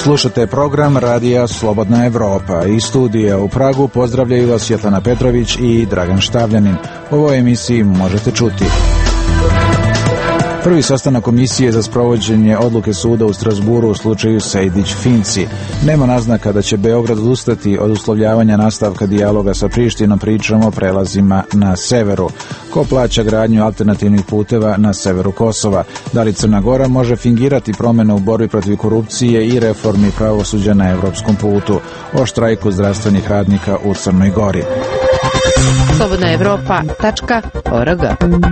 Slušate program Radija Slobodna Evropa. Iz studija u Pragu pozdravljaju vas Svetlana Petrović i Dragan Štavljanin. U ovoj emisiji možete čuti: prvi sastanak komisije za sprovođenje odluke suda u Strasburu u slučaju Sejdić-Finci. Nema naznaka da će Beograd odustati od uslovljavanja nastavka dijaloga sa Prištinom, pričom o prelazima na severu. Ko plaća gradnju alternativnih puteva na severu Kosova? Da li Crna Gora može fingirati promjene u borbi protiv korupcije i reformi pravosuđa na evropskom putu? O štrajku zdravstvenih radnika u Crnoj Gori. slobodnaevropa.org.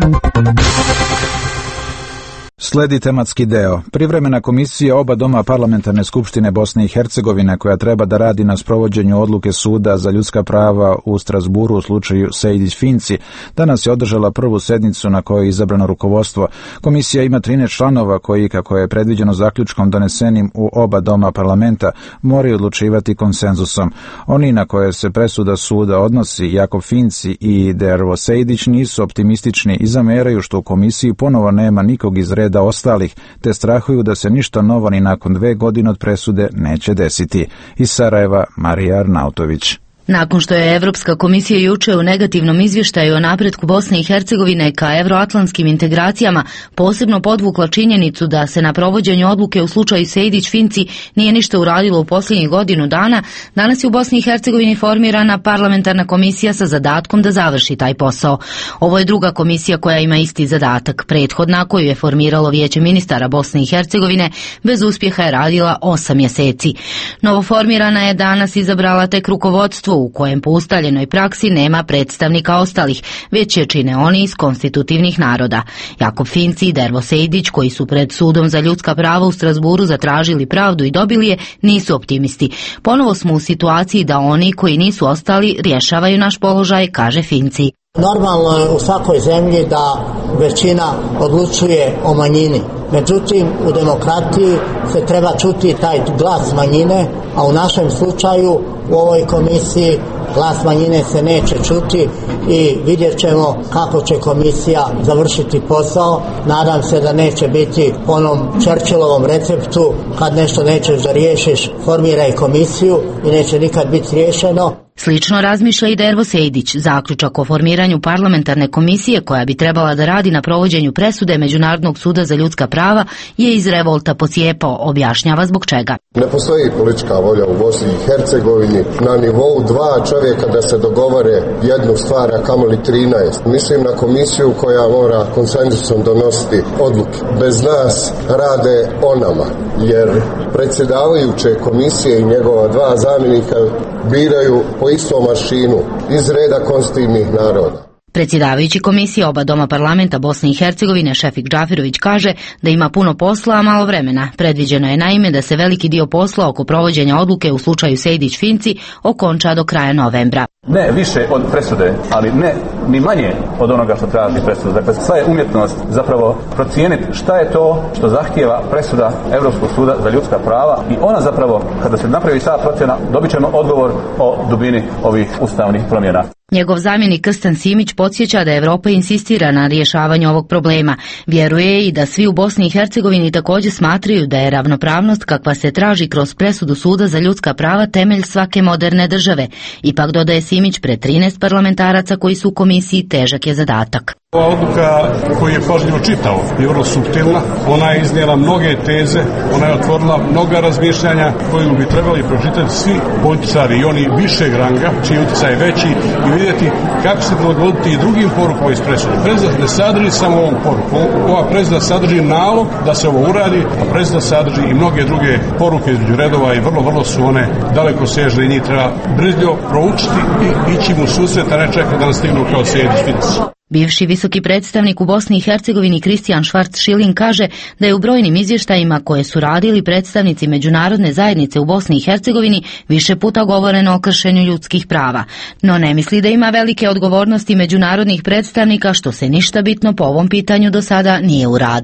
Sledi tematski deo. Privremena komisija oba doma parlamentarne skupštine Bosne i Hercegovine, koja treba da radi na sprovođenju odluke suda za ljudska prava u Strasburu u slučaju Sejdić-Finci, danas je održala prvu sednicu na kojoj je izabrano rukovodstvo. Komisija ima 13 članova koji, kako je predviđeno zaključkom donesenim u oba doma parlamenta, moraju odlučivati konsenzusom. Oni na koje se presuda suda odnosi, Jakov Finci i Dervo Sejdić, nisu optimistični i zameraju što u komisiji ponovo nema nikog iz reda ostalih, te strahuju da se ništa novo ni nakon 2 godine od presude neće desiti. Iz Sarajeva, Marija Arnautović. Nakon što je Evropska komisija juče u negativnom izvještaju o napretku Bosne i Hercegovine ka evroatlantskim integracijama posebno podvukla činjenicu da se na provođenju odluke u slučaju Sejdić-Finci nije ništa uradilo u posljednjih godinu dana, danas je u Bosni i Hercegovini formirana parlamentarna komisija sa zadatkom da završi taj posao. Ovo je druga komisija koja ima isti zadatak. Prethodna, koju je formiralo Vijeće ministara Bosne i Hercegovine, bez uspjeha je radila 8 mjeseci. Novoformirana je danas izabrala tek rukovodstvo u kojem po ustaljenoj praksi nema predstavnika ostalih, već je čine oni iz konstitutivnih naroda. Jakov Finci i Dervo Sejdić, koji su pred sudom za ljudska prava u Strasburu zatražili pravdu i dobili je, nisu optimisti. Ponovo smo u situaciji da oni koji nisu ostali rješavaju naš položaj, kaže Finci. Normalno je u svakoj zemlji da većina odlučuje o manjini. Međutim, u demokratiji se treba čuti taj glas manjine, a u našem slučaju u ovoj komisiji glas manjine se neće čuti i vidjet ćemo kako će komisija završiti posao. Nadam se da neće biti po onom Churchillovom receptu: kad nešto nećeš da riješiš, formiraj komisiju, i neće nikad biti riješeno. Slično razmišlja i Dervo Sejdić. Zaključak o formiranju parlamentarne komisije koja bi trebala da radi na provođenju presude Međunarodnog suda za ljudska prava je iz revolta pocijepao, objašnjava zbog čega. Ne postoji politička volja u Bosni i Hercegovini na nivou 2 čovjeka da se dogovore jednu stvar, a kamoli 13. Mislim na komisiju koja mora konsenzusom donositi odluke. Bez nas rade o nama, jer predsjedavajuće komisije i njegova 2 zamjenika biraju po istom mašinu iz reda konstitutivnih naroda. Predsjedavajući komisije oba doma parlamenta Bosne i Hercegovine Šefik Džafirović kaže da ima puno posla, a malo vremena. Predviđeno je naime da se veliki dio posla oko provođenja odluke u slučaju Sejdić-Finci okonča do kraja novembra. Ne više od presude, ali ne ni manje od onoga što traži presuda. Dakle, sva je umjetnost zapravo procijeniti šta je to što zahtijeva presuda Europskog suda za ljudska prava, i ona zapravo, kada se napravi ta procjena, dobit ćemo odgovor o dubini ovih ustavnih promjena. Njegov zamjenik Krstan Simić podsjeća da Evropa insistira na rješavanju ovog problema. Vjeruje i da svi u Bosni i Hercegovini također smatraju da je ravnopravnost kakva se traži kroz presudu suda za ljudska prava temelj svake moderne države. Ipak, dodaje Simić, pred 13 parlamentaraca koji su u komisiji težak je zadatak. Ova odluka koju je pažljivo čitao je vrlo suptilna, ona je iznijela mnoge teze, ona je otvorila mnoga razmišljanja koju bi trebali pročitati svi političari i oni višeg ranga, čiji utjecaj je veći, i vidjeti kako se prilagoditi i drugim porukama iz presude. Presuda ne sadrži samo ovom poruku, ova presuda sadrži nalog da se ovo uradi, a presuda sadrži i mnoge druge poruke između redova i vrlo su one daleko sežne i njih treba brzljo proučiti i ići mu susret, a ne čekati da nas stignu kao Sejdić-Finci. Bivši visoki predstavnik u Bosni i Hercegovini Kristijan Švarc-Šilin kaže da je u brojnim izvještajima koje su radili predstavnici međunarodne zajednice u Bosni i Hercegovini više puta govoreno o kršenju ljudskih prava, no ne misli da ima velike odgovornosti međunarodnih predstavnika, što se ništa bitno po ovom pitanju do sada nije uradilo.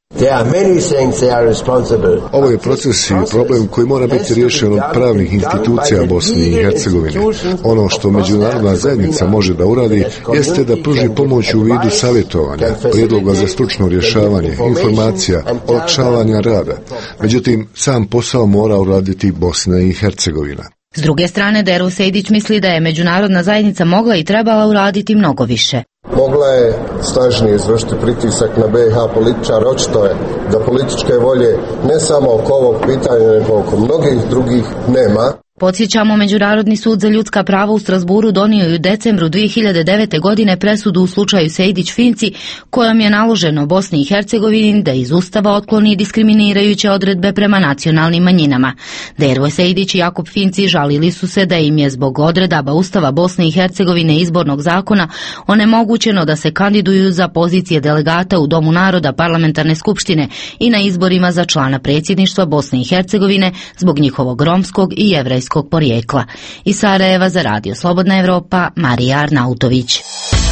Ovo je proces i problem koji mora biti riješen od pravnih institucija Bosne i Hercegovine. Ono što međunarodna zajednica može da uradi jeste da pruži pomoć u vidu savjetovanja, prijedloga za stručno rješavanje, informacija, olakšavanja rada. Međutim, sam posao mora uraditi Bosna i Hercegovina. S druge strane, Dero Sejdić misli da je međunarodna zajednica mogla i trebala uraditi mnogo više. Mogla je snažnije izvršiti pritisak na BiH političar. Očito je da političke volje ne samo oko ovog pitanja, nego oko mnogih drugih nema. Podsjećamo, Međunarodni sud za ljudska prava u Strasburu donio je u decembru 2009. godine presudu u slučaju Sejdić-Finci, kojom je naloženo Bosni i Hercegovini da iz Ustava otkloni diskriminirajuće odredbe prema nacionalnim manjinama. Dervo Sejdić i Jakub Finci žalili su se da im je zbog odredaba Ustava Bosne i Hercegovine i izbornog zakona onemogućeno da se kandiduju za pozicije delegata u Domu naroda Parlamentarne skupštine i na izborima za člana predsjedništva Bosne i Hercegovine zbog njihovog romskog i jevrejskog porijekla. Iz Sarajeva za Radio Slobodna Evropa, Marija Arnautović.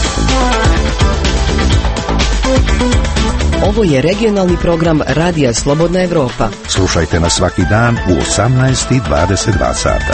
Ovo je regionalni program Radija Slobodna Evropa. Slušajte nas svaki dan u 18:22 sata.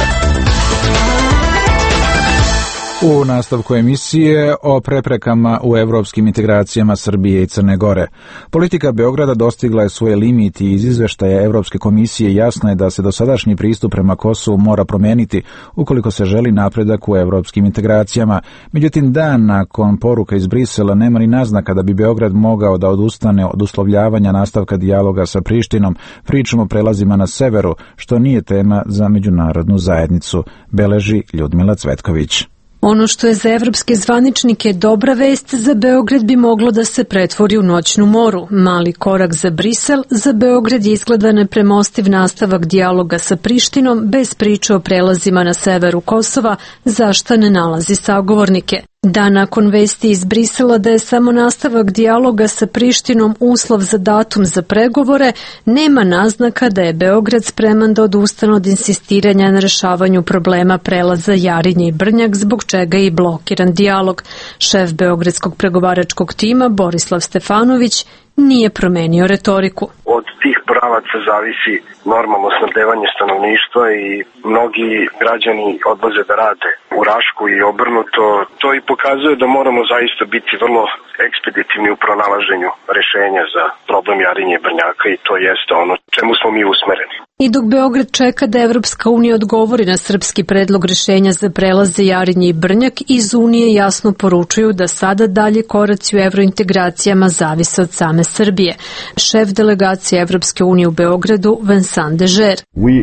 U nastavku emisije o preprekama u evropskim integracijama Srbije i Crne Gore. Politika Beograda dostigla je svoje limit i iz izveštaja Evropske komisije jasno je da se dosadašnji pristup prema Kosovu mora promeniti ukoliko se želi napredak u evropskim integracijama. Međutim, dan nakon poruka iz Brisela nema ni naznaka da bi Beograd mogao da odustane od uslovljavanja nastavka dijaloga sa Prištinom. Pričamo o prelazima na severu, što nije tema za međunarodnu zajednicu, beleži Ljudmila Cvetković. Ono što je za evropske zvaničnike dobra vest, za Beograd bi moglo da se pretvori u noćnu moru. Mali korak za Brisel, za Beograd je izgleda nepremostiv nastavak dijaloga sa Prištinom bez priče o prelazima na severu Kosova, za šta ne nalazi sagovornike. Dan nakon vesti iz Brisela da je samo nastavak dijaloga sa Prištinom uslov za datum za pregovore, nema naznaka da je Beograd spreman da odustane od insistiranja na rešavanju problema prelaza Jarinje i Brnjak, zbog čega je i blokiran dijalog. Šef beogradskog pregovaračkog tima Borislav Stefanović nije promenio retoriku. Od tih pravaca zavisi normalno snabdevanje stanovništva i mnogi građani odlaze da rade u Rašku i obrnuto. To i pokazuje da moramo zaista biti vrlo ekspeditivni u pronalaženju rešenja za problem Jarinje i Brnjaka i to jeste ono čemu smo mi usmereni. I dok Beograd čeka da Evropska unija odgovori na srpski predlog rešenja za prelaze Jarinje i Brnjak, iz Unije jasno poručuju da sada dalje koraci u evrointegracijama zavise od same Srbije. Šef delegacije Evropske unije u Beogradu, Vincent Dežer.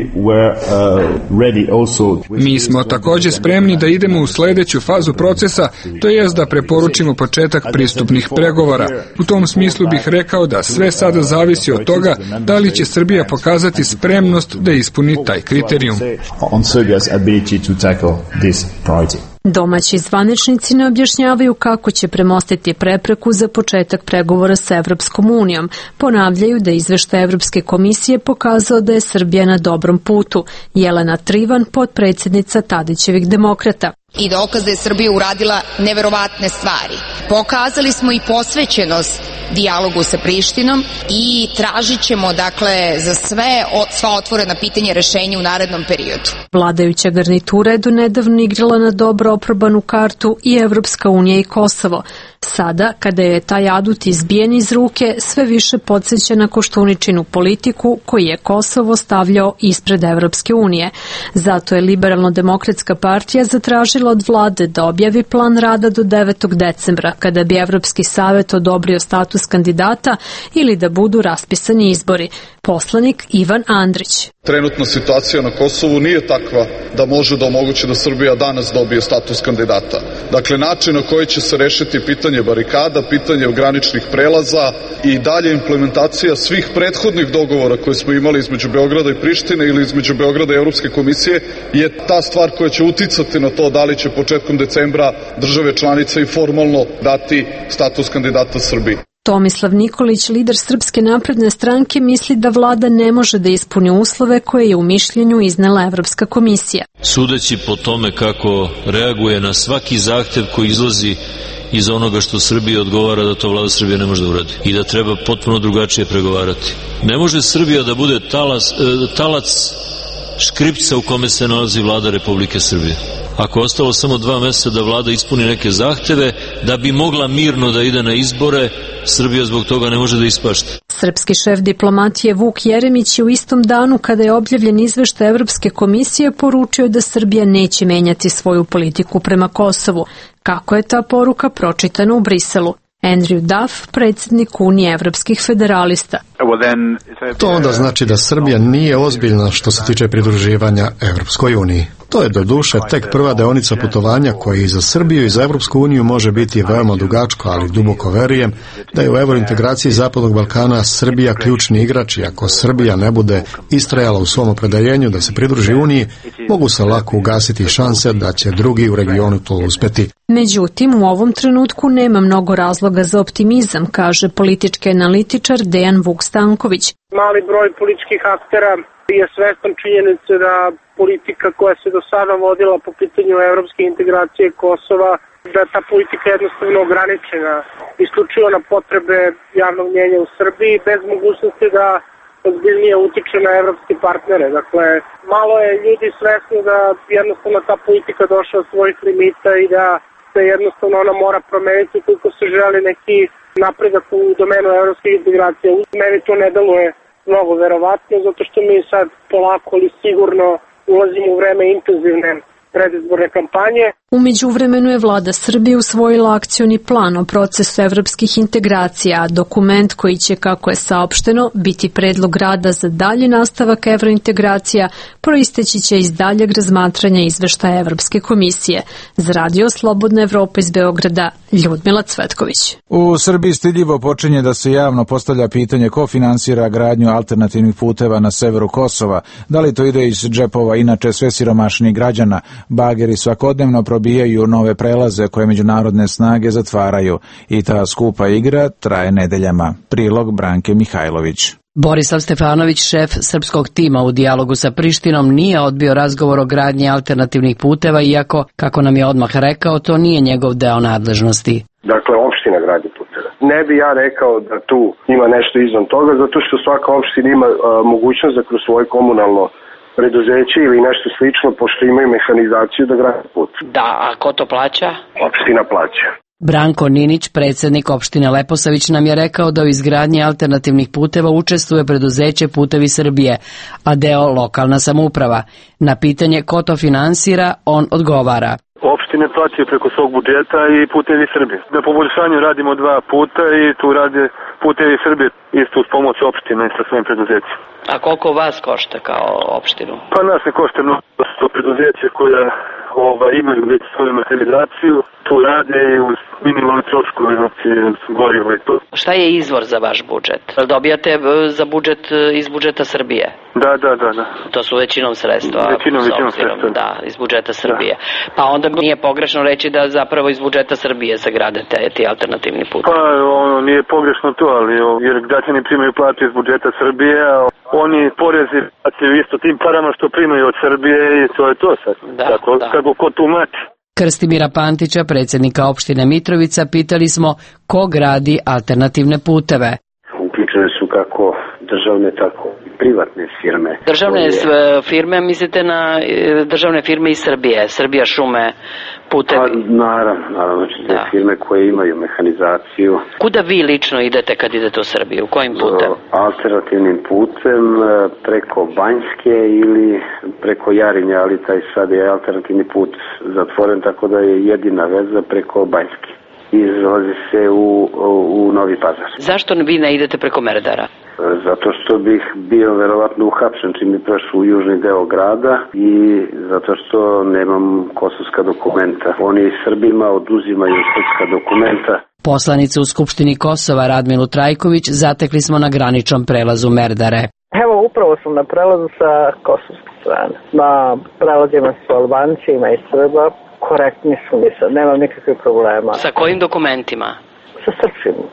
Mi smo također spremni da idemo u sljedeću fazu procesa, to jest da preporučimo početak pristupnih pregovora. U tom smislu bih rekao da sve sada zavisi od toga da li će Srbija pokazati spremnost da ispuni taj kriterijum. Domaći zvaničnici ne objašnjavaju kako će premostiti prepreku za početak pregovora sa Evropskom unijom. Ponavljaju da izveštaj Evropske komisije pokazao da je Srbija na dobrom putu. Jelena Trivan, potpredsjednica Tadićevih demokrata. I dokaz da je Srbija uradila neverovatne stvari. Pokazali smo i posvećenost dijalogu sa Prištinom i tražit ćemo dakle za sva otvorena pitanja rešenja u narednom periodu. Vladajuća garnitura je donedavno igrala na dobro oprobanu kartu i Evropska unija i Kosovo. Sada, kada je taj adut izbijen iz ruke, sve više podsjeća na Koštuničinu politiku koji je Kosovo stavljao ispred Evropske unije. Zato je Liberalno-demokratska partija zatražila od vlade da objavi plan rada do 9. decembra, kada bi Evropski savet odobrio status kandidata ili da budu raspisani izbori. Poslanik Ivan Andrić. Trenutna situacija na Kosovu nije takva da može da omogući da Srbija danas dobije status kandidata. Dakle, način na koji će se rešiti pitanje barikada, pitanje graničnih prelaza i dalje implementacija svih prethodnih dogovora koje smo imali između Beograda i Prištine ili između Beograda i Evropske komisije je ta stvar koja će uticati na to da li će početkom decembra države članice i formalno dati status kandidata Srbiji. Tomislav Nikolić, lider Srpske napredne stranke, misli da vlada ne može da ispuni uslove koje je u mišljenju iznela Evropska komisija. Sudeći po tome kako reaguje na svaki zahtev koji izlazi iz onoga što Srbiji odgovara, da to vlada Srbije ne može da uradi i da treba potpuno drugačije pregovarati. Ne može Srbija da bude talac škripca u kome se nalazi vlada Republike Srbije. Ako je ostalo samo 2 meseca da vlada ispuni neke zahteve, da bi mogla mirno da ide na izbore, Srbija zbog toga ne može da ispašta. Srpski šef diplomatije Vuk Jeremić je u istom danu kada je objavljen izveštaj Evropske komisije poručio da Srbija neće menjati svoju politiku prema Kosovu. Kako je ta poruka pročitana u Briselu? Andrew Duff, predsjednik Unije evropskih federalista. To onda znači da Srbija nije ozbiljna što se tiče pridruživanja Evropskoj uniji. To je do duše tek prva deonica putovanja koja i za Srbiju i za Evropsku uniju može biti veoma dugačko, ali duboko verujem da je u evrointegraciji Zapadnog Balkana Srbija ključni igrač i ako Srbija ne bude istrajala u svom opredeljenju da se pridruži Uniji, mogu se lako ugasiti šanse da će drugi u regionu to uspeti. Međutim, u ovom trenutku nema mnogo razloga za optimizam, kaže politički analitičar Dejan Vuk Stanković. Mali broj političkih aktera je svestan činjenice da politika koja se do sada vodila po pitanju evropske integracije Kosova, da ta politika je jednostavno ograničena isključivo na potrebe javnog mnjenja u Srbiji, bez mogućnosti da ozbiljnije utiče na evropske partnere. Dakle, malo je ljudi svesno da jednostavno ta politika došla od svojih limita i da se jednostavno ona mora promeniti ukoliko se želi neki napredak u domenu evropskih integracija. Meni to ne deluje mnogo verovatno, zato što mi sad polako ali sigurno ulazimo u vreme intenzivne predizborne kampanje. U međuvremenu je vlada Srbije usvojila akcioni plan o procesu evropskih integracija, dokument koji će, kako je saopšteno, biti predlog rada za dalji nastavak evrointegracija, proisteći će iz daljeg razmatranja izveštaja Evropske komisije. Za Radio Slobodna Evropa iz Beograda, Ljudmila Cvetković. U Srbiji stidljivo počinje da se javno postavlja pitanje ko finansira gradnju alternativnih puteva na severu Kosova. Da li to ide iz džepova inače sve siromašnih građana? Bageri svakodnevno probijaju nove prelaze koje međunarodne snage zatvaraju i ta skupa igra traje nedeljama. Prilog Branke Mihajlović. Borislav Stefanović, šef srpskog tima u dijalogu sa Prištinom, nije odbio razgovor o gradnji alternativnih puteva, iako, kako nam je odmah rekao, to nije njegov deo nadležnosti. Dakle, opština gradi puteve. Ne bi ja rekao da tu ima nešto izvan toga, zato što svaka opština ima mogućnost da kroz svoje komunalno preduzeće ili nešto slično, pošto imaju mehanizaciju da grade put. Da, a ko to plaća? Opština plaća. Branko Ninić, predsjednik opštine Leposavić, nam je rekao da u izgradnji alternativnih puteva učestvuje preduzeće Putevi Srbije, a deo lokalna samouprava. Na pitanje ko to finansira, on odgovara. Opštine plaćaju preko svog budžeta i Putevi Srbije. Na poboljšanju radimo 2 puta i tu rade Putevi Srbije isto uz pomoć opštine sa svojim preduzećima. A koliko vas košta kao opštinu? Pa nas ne košta mnogo, to preduzeće koja imaju već svoju mehanizaciju, tu rade i uz minimalne troškove, znači gorivo i to. Šta je izvor za vaš budžet? Dobijate za budžet iz budžeta Srbije? Da. To su većinom sredstva. Većinom sredstva. Da, iz budžeta Srbije. Da. Pa onda nije pogrešno reći da zapravo iz budžeta Srbije se grade ti alternativni put. Pa nije pogrešno to, ali jer građani primaju platu iz budžeta Srbije, a oni porezi plaćaju isto tim parama što primaju od Srbije i to je to sad. Kako ko tumači. Krstimira Pantića, predsjednika opštine Mitrovica, pitali smo ko gradi alternativne puteve. Uključene su kako državne, tako i privatne firme. Državne firme, mislite na državne firme iz Srbije, Srbija šume, putevi? Pa, naravno, te firme koje imaju mehanizaciju. Kuda vi lično idete kad idete u Srbiju? Kojim putem? Alternativnim putem, preko Banjske ili preko Jarinja, ali taj sad je alternativni put zatvoren, tako da je jedina veza preko Banjske. Izlazi se u Novi Pazar. Zašto vi ne idete preko Merdara? Zato što bih bio verovatno uhapšen čim bi prošao u južni deo grada i zato što nemam kosovska dokumenta. Oni Srbima oduzimaju srpska dokumenta. Poslanicu u Skupštini Kosova Radmilu Trajković zatekli smo na graničnom prelazu Merdare. Evo, upravo sam na prelazu sa kosovske strane. Na prelazima su Albanci, ima i Srba. Korektni su mi sad, nemam nikakvih problema. Sa kojim dokumentima? Sa srpskim.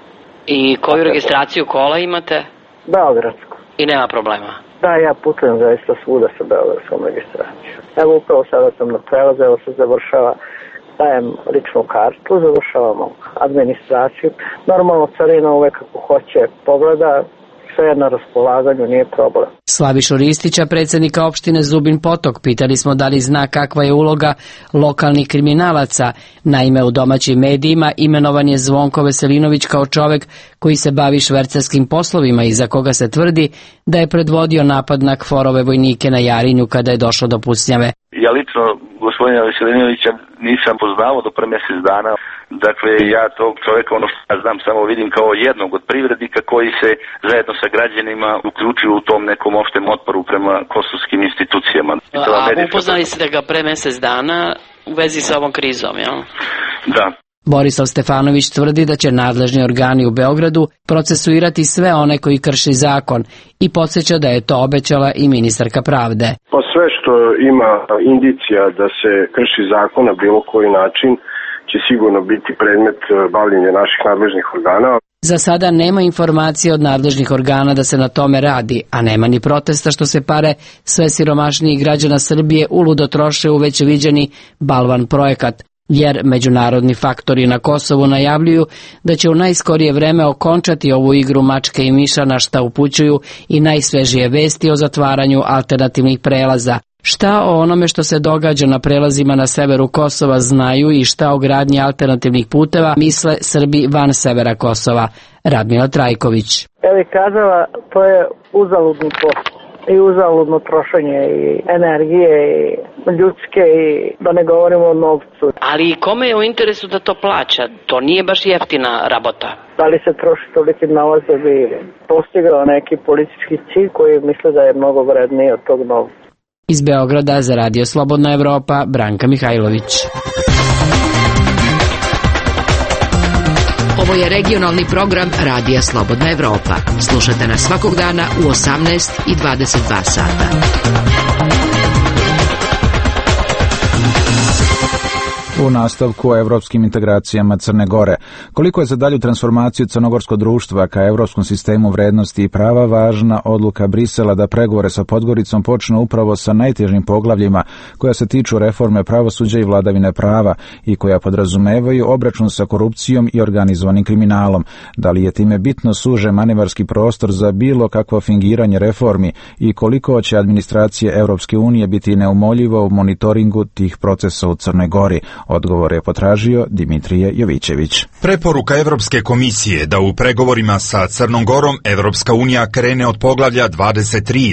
I koju registraciju kola imate? Beogradsku. I nema problema? Da, ja putujem zaista svuda sa beogradskom registracijom. Evo upravo sada sam na prelazu, evo se završava, dajem ličnu kartu, završavamo administraciju. Normalno carina uvek ako hoće pogleda, sve je na raspolaganju, nije problem. Slavišu Ristića, predsjednika opštine Zubin Potok, pitali smo da li zna kakva je uloga lokalnih kriminalaca. Naime, u domaćim medijima imenovan je Zvonko Veselinović kao čovek koji se bavi švercarskim poslovima i za koga se tvrdi da je predvodio napad na KFOR-ove vojnike na Jarinju kada je došlo do pucnjave. Ja lično gospodina Veselinovića nisam poznao do pre mjesec dana. Dakle, ja tog čovjeka, ono što ja znam, samo vidim kao jednog od privrednika koji se zajedno sa građanima uključuju u tom nekom opštem otporu prema kosovskim institucijama. A upoznali ste ga pre mjesec dana u vezi sa ovom krizom, jel? Da. Borislav Stefanović tvrdi da će nadležni organi u Beogradu procesuirati sve one koji krši zakon i podsjeća da je to obećala i ministarka pravde. Pa sve što ima indicija da se krši zakon na bilo koji način će sigurno biti predmet bavljenja naših nadležnih organa. Za sada nema informacije od nadležnih organa da se na tome radi, a nema ni protesta što se pare sve siromašnijih građana Srbije uludo troše u već viđeni balvan projekat, jer međunarodni faktori na Kosovu najavljuju da će u najskorije vreme okončati ovu igru mačke i miša, na šta upućuju i najsvežije vesti o zatvaranju alternativnih prelaza. Šta o onome što se događa na prelazima na severu Kosova znaju i šta o gradnji alternativnih puteva misle Srbi van severa Kosova? Radmila Trajković. Ja bih kazala, to je uzaludni posao i uzaludno trošenje i energije i ljudske i da ne govorimo o novcu. Ali kome je u interesu da to plaća? To nije baš jeftina rabota. Da li se troši toliki novac da bi postigao neki politički cilj koji misle da je mnogo vredniji od tog novca? Iz Beograda za Radio Slobodna Evropa, Branka Mihajlović. Ovo je regionalni program Radija Slobodna Evropa. Slušate nas svakog dana u 18 i 22 sata. U nastavku o evropskim integracijama Crne Gore. Koliko je za dalju transformaciju crnogorskog društva ka evropskom sistemu vrednosti i prava važna odluka Brisela da pregovore sa Podgoricom počnu upravo sa najtežim poglavljima koja se tiču reforme pravosuđa i vladavine prava i koja podrazumevaju obračun sa korupcijom i organizovanim kriminalom. Da li je time bitno suže manevarski prostor za bilo kakvo fingiranje reformi i koliko će administracije Europske unije biti neumoljivo u monitoringu tih procesa u Crnoj Gori? Odgovor je potražio Dimitrije Jovićević. Preporuka Evropske komisije da u pregovorima sa Crnom Gorom Evropska unija krene od poglavlja 23 i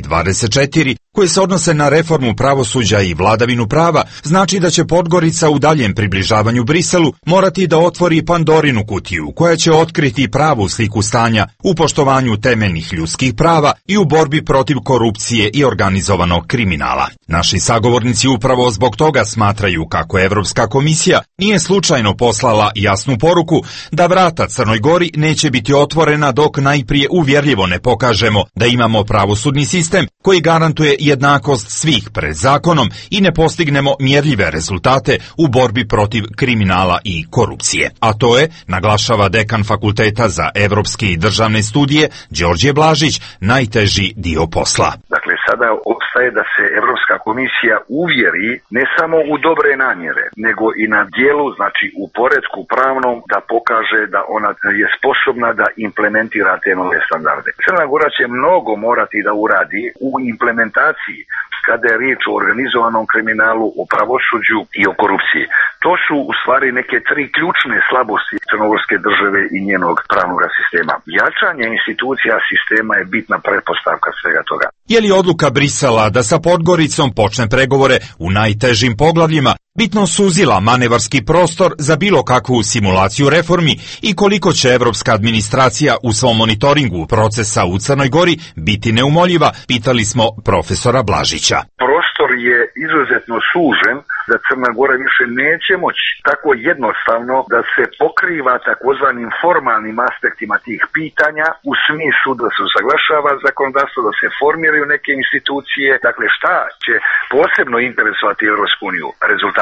24 koje se odnose na reformu pravosuđa i vladavinu prava, znači da će Podgorica u daljem približavanju Briselu morati da otvori Pandorinu kutiju koja će otkriti pravu sliku stanja u poštovanju temeljnih ljudskih prava i u borbi protiv korupcije i organizovanog kriminala. Naši sagovornici upravo zbog toga smatraju kako Evropska komisija nije slučajno poslala jasnu poruku da vrata Crnoj Gori neće biti otvorena dok najprije uvjerljivo ne pokažemo da imamo pravosudni sistem koji garantuje jednakost svih pred zakonom i ne postignemo mjerljive rezultate u borbi protiv kriminala i korupcije. A to je, naglašava dekan Fakulteta za evropske i državne studije Đorđe Blažić, najteži dio posla. Dakle, sada ostaje da se Evropska komisija uvjeri ne samo u dobre namjere, nego i na dijelu, znači u poretku pravnom, da pokaže da ona je sposobna da implementira te nove standarde. Crna Gora će mnogo morati da uradi u implementaciji kada je riječ o organizovanom kriminalu, o pravosuđu i o korupciji. To su u stvari neke tri ključne slabosti crnogorske države i njenog pravnog sistema. Jačanje institucija sistema je bitna pretpostavka svega toga. Je li odluka Brisela da sa Podgoricom počne pregovore u najtežim poglavljima bitno suzila manevarski prostor za bilo kakvu simulaciju reformi i koliko će evropska administracija u svom monitoringu procesa u Crnoj Gori biti neumoljiva, pitali smo profesora Blažića. Prostor je izuzetno sužen da Crna Gora više neće moći tako jednostavno da se pokriva takozvanim formalnim aspektima tih pitanja u smislu da se usaglašava zakonodavstvo, da se formiraju neke institucije. Dakle, šta će posebno interesovati Evropsku uniju? Rezultati.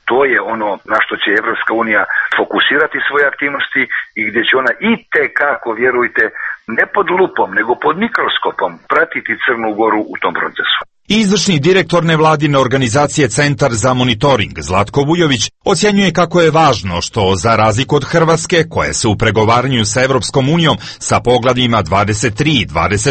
To je ono na što će Evropska unija fokusirati svoje aktivnosti i gdje će ona i tekako, vjerujte, ne pod lupom, nego pod mikroskopom pratiti Crnu Goru u tom procesu. Izvršni direktor nevladine organizacije Centar za monitoring Zlatko Vujović ocjenjuje kako je važno što, za razliku od Hrvatske, koja se u pregovaranju sa Evropskom unijom sa poglavljima 23 i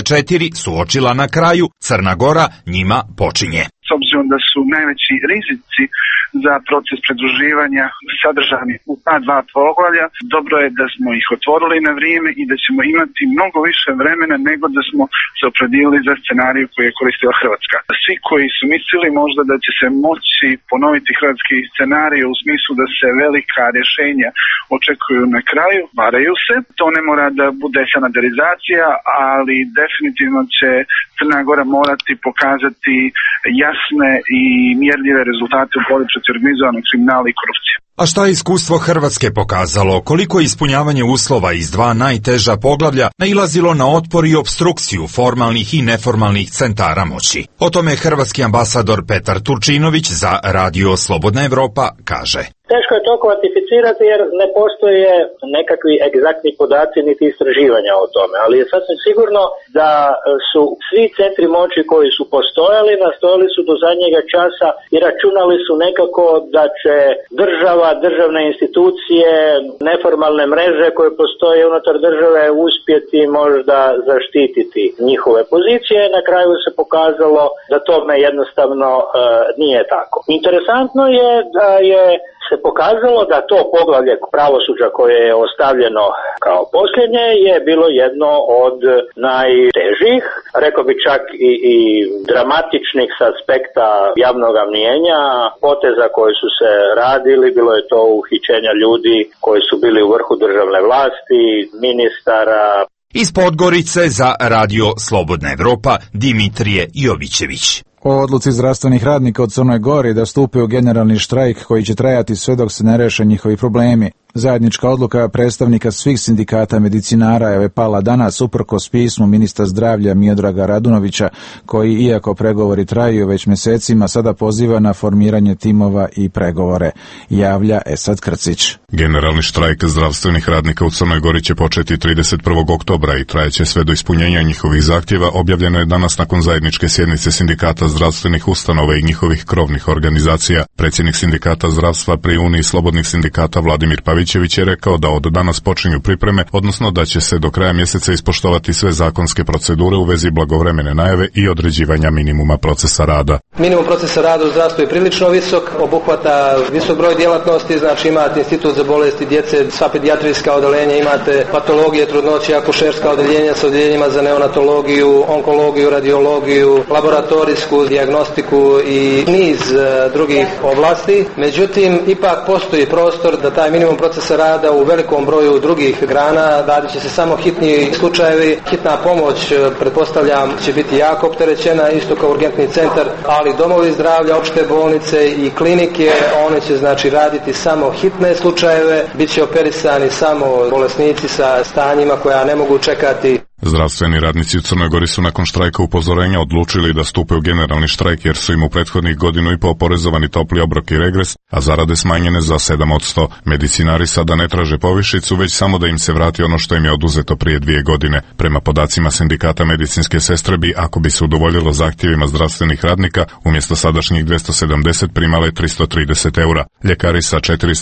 24 suočila na kraju, Crna Gora njima počinje. S obzirom da su najveći rizici za proces pridruživanja sadržani u ta dva poglavlja, dobro je da smo ih otvorili na vrijeme i da ćemo imati mnogo više vremena nego da smo se opredijelili za scenariju koji je koristila Hrvatska. Svi koji su mislili možda da će se moći ponoviti hrvatski scenarij u smislu da se velika rješenja očekuju na kraju, varaju se. To ne mora da bude standardizacija, ali definitivno će Crna Gora morati pokazati jasne i mjerljive rezultate u borbi protiv organizovanog kriminala i korupcije. A šta je iskustvo Hrvatske pokazalo? Koliko je ispunjavanje uslova iz dva najteža poglavlja nailazilo na otpor i opstrukciju formalnih i neformalnih centara moći? O tome hrvatski ambasador Petar Turčinović za Radio Slobodna Evropa kaže. Teško je to kvantificirati jer ne postoje nekakvi egzaktni podaci niti istraživanja o tome, ali je sasvim sigurno da su svi centri moći koji su nastojali su do zadnjega časa i računali su nekako da će država, državne institucije, neformalne mreže koje postoje unutar države uspjeti možda zaštititi njihove pozicije. Na kraju se pokazalo da tome jednostavno nije tako. Interesantno je da je se pokazalo da to poglavlje pravosuđa koje je ostavljeno kao posljednje je bilo jedno od najtežih, rekao bi čak i dramatičnih s aspekta javnog mnijenja, poteza koje su se radili, bilo je to uhićenja ljudi koji su bili u vrhu državne vlasti, ministara. Iz Podgorice za Radio Slobodna Evropa Dimitrije Jovićević. O odluci zdravstvenih radnika u Crnoj Gori da stupe u generalni štrajk koji će trajati sve dok se ne reše njihovi problemi. Zajednička odluka predstavnika svih sindikata medicinara je pala danas uprkos pismu ministra zdravlja Miodraga Radunovića, koji, iako pregovori traju već mjesecima, sada poziva na formiranje timova i pregovore, javlja Esad Krcić. Generalni štrajk zdravstvenih radnika u Crnoj Gori će početi 31. oktobra i trajeće sve do ispunjenja njihovih zahtjeva, objavljeno je danas nakon zajedničke sjednice sindikata zdravstvenih ustanova i njihovih krovnih organizacija. Predsjednik sindikata zdravstva pri Uniji slobodnih sindikata Vladimir Pavićević je rekao da od danas počinju pripreme, odnosno da će se do kraja mjeseca ispoštovati sve zakonske procedure u vezi blagovremene najave i određivanja minimuma procesa rada. Minimum procesa rada u zdravstvu je prilično visok, obuhvata visok broj djelatnosti, znači imate institut za bolesti djece, sva pedijatrijska odeljenja, imate patologije, trudnoće, akušerska odeljenja sa odeljenjima za neonatologiju, onkologiju, radiologiju, laboratorijsku dijagnostiku i niz drugih oblasti. Međutim, ipak postoji prostor da taj minimum procesa rada u velikom broju drugih grana, radit će se samo hitni slučajevi, hitna pomoć, pretpostavljam, će biti jako opterećena, isto kao urgentni centar, ali domovi zdravlja, opšte bolnice i klinike, one će znači raditi samo hitne slučajeve, bit će operisani samo bolesnici sa stanjima koja ne mogu čekati. Zdravstveni radnici u Crnoj Gori su nakon štrajka upozorenja odlučili da stupe u generalni štrajk jer su im u prethodnih godinu i po oporezovani topli obrok i regres, a zarade smanjene za 7%. Medicinari sada ne traže povišicu, već samo da im se vrati ono što im je oduzeto prije 2 godine. Prema podacima sindikata medicinske sestre bi, ako bi se udovoljilo zahtjevima zdravstvenih radnika, umjesto sadašnjih 270 primale 330 eura. Ljekari sa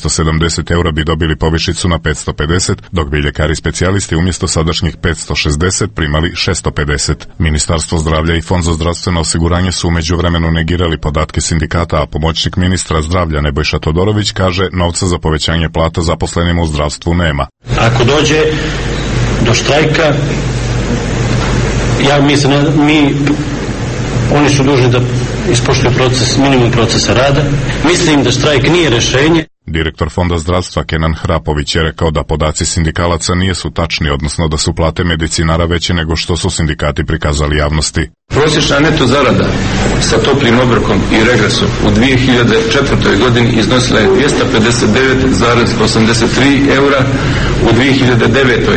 470 eura bi dobili povišicu na 550, dok bi ljekari specijalisti umjesto sadašnjih 560 primali 650. Ministarstvo zdravlja i Fond za zdravstveno osiguranje su u međuvremenu negirali podatke sindikata, a pomoćnik ministra zdravlja Nebojša Todorović kaže novca za povećanje plata zaposlenima u zdravstvu nema. Ako dođe do štrajka, ja mislim, oni su dužni da ispoštuju minimum procesa rada. Mislim da štrajk nije rješenje. Direktor Fonda zdravstva Kenan Hrapović je rekao da podaci sindikalaca nisu tačni, odnosno da su plate medicinara veće nego što su sindikati prikazali javnosti. Prosječna neto zarada sa toplim obrokom i regresom u 2004. godini iznosila je 259,83 eura, u 2009.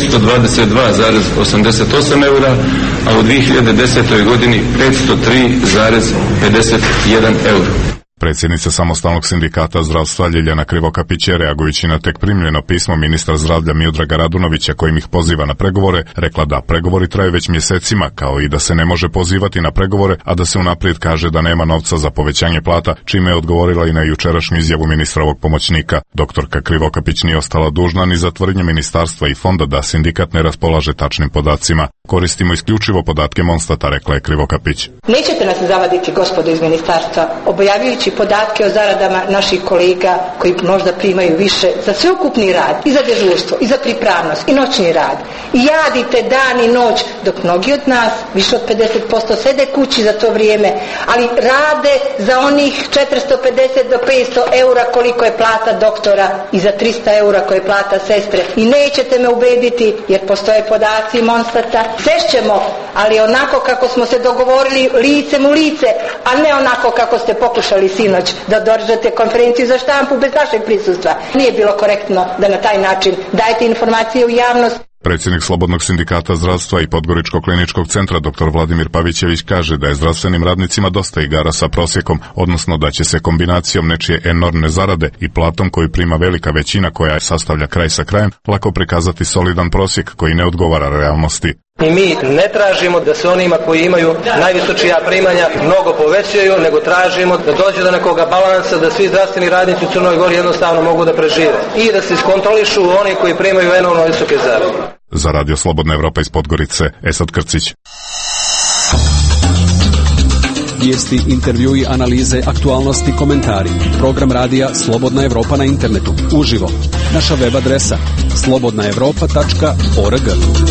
522,88 eura, a u 2010. godini 503,51 euro. Predsjednica Samostalnog sindikata zdravstva Ljiljana Krivokapić je, reagujući na tek primljeno pismo ministra zdravlja Miodraga Radunovića kojim ih poziva na pregovore, rekla da pregovori traju već mjesecima, kao i da se ne može pozivati na pregovore, a da se unaprijed kaže da nema novca za povećanje plata, čime je odgovorila i na jučerašnju izjavu ministrovog pomoćnika. Doktorka Krivokapić nije ostala dužna ni za tvrdnje ministarstva i fonda da sindikat ne raspolaže tačnim podacima. Koristimo isključivo podatke Monstata, rekla je Krivokapić. Nećete nas zavaditi, gospodo iz ministarstva, objavljujući podatke o zaradama naših kolega koji možda primaju više za sveukupni rad, i za dežurstvo, i za pripravnost, i noćni rad. I jadite dan i noć, dok mnogi od nas, više od 50%, sede kući za to vrijeme, ali rade za onih 450 do 500 eura koliko je plata doktora i za 300 eura koje je plata sestre. I nećete me ubediti, jer postoje podaci Monstata. Sešćemo, ali onako kako smo se dogovorili licem u lice, a ne onako kako ste pokušali sinoć da održate konferenciju za štampu bez našeg prisustva. Nije bilo korektno da na taj način dajete informacije u javnost. Predsjednik Slobodnog sindikata zdravstva i Podgoričkog kliničkog centra dr. Vladimir Pavićević kaže da je zdravstvenim radnicima dosta igara sa prosjekom, odnosno da će se kombinacijom nečije enormne zarade i platom koju prima velika većina koja sastavlja kraj sa krajem lako prikazati solidan prosjek koji ne odgovara realnosti. I mi ne tražimo da se onima koji imaju najvisočija primanja mnogo povećaju, nego tražimo da dođe do nekoga balansa, da svi zdravstveni radnici u Crnoj Gori jednostavno mogu da prežive i da se iskontrolišu oni koji primaju enormno visoke zarade. Za Radio Slobodna Evropa iz Podgorice, Esad Krcić. Vijesti, intervjui, analize, aktualnosti, komentari. Program radija Slobodna Evropa na internetu. Uživo. Naša web adresa slobodnaevropa.org.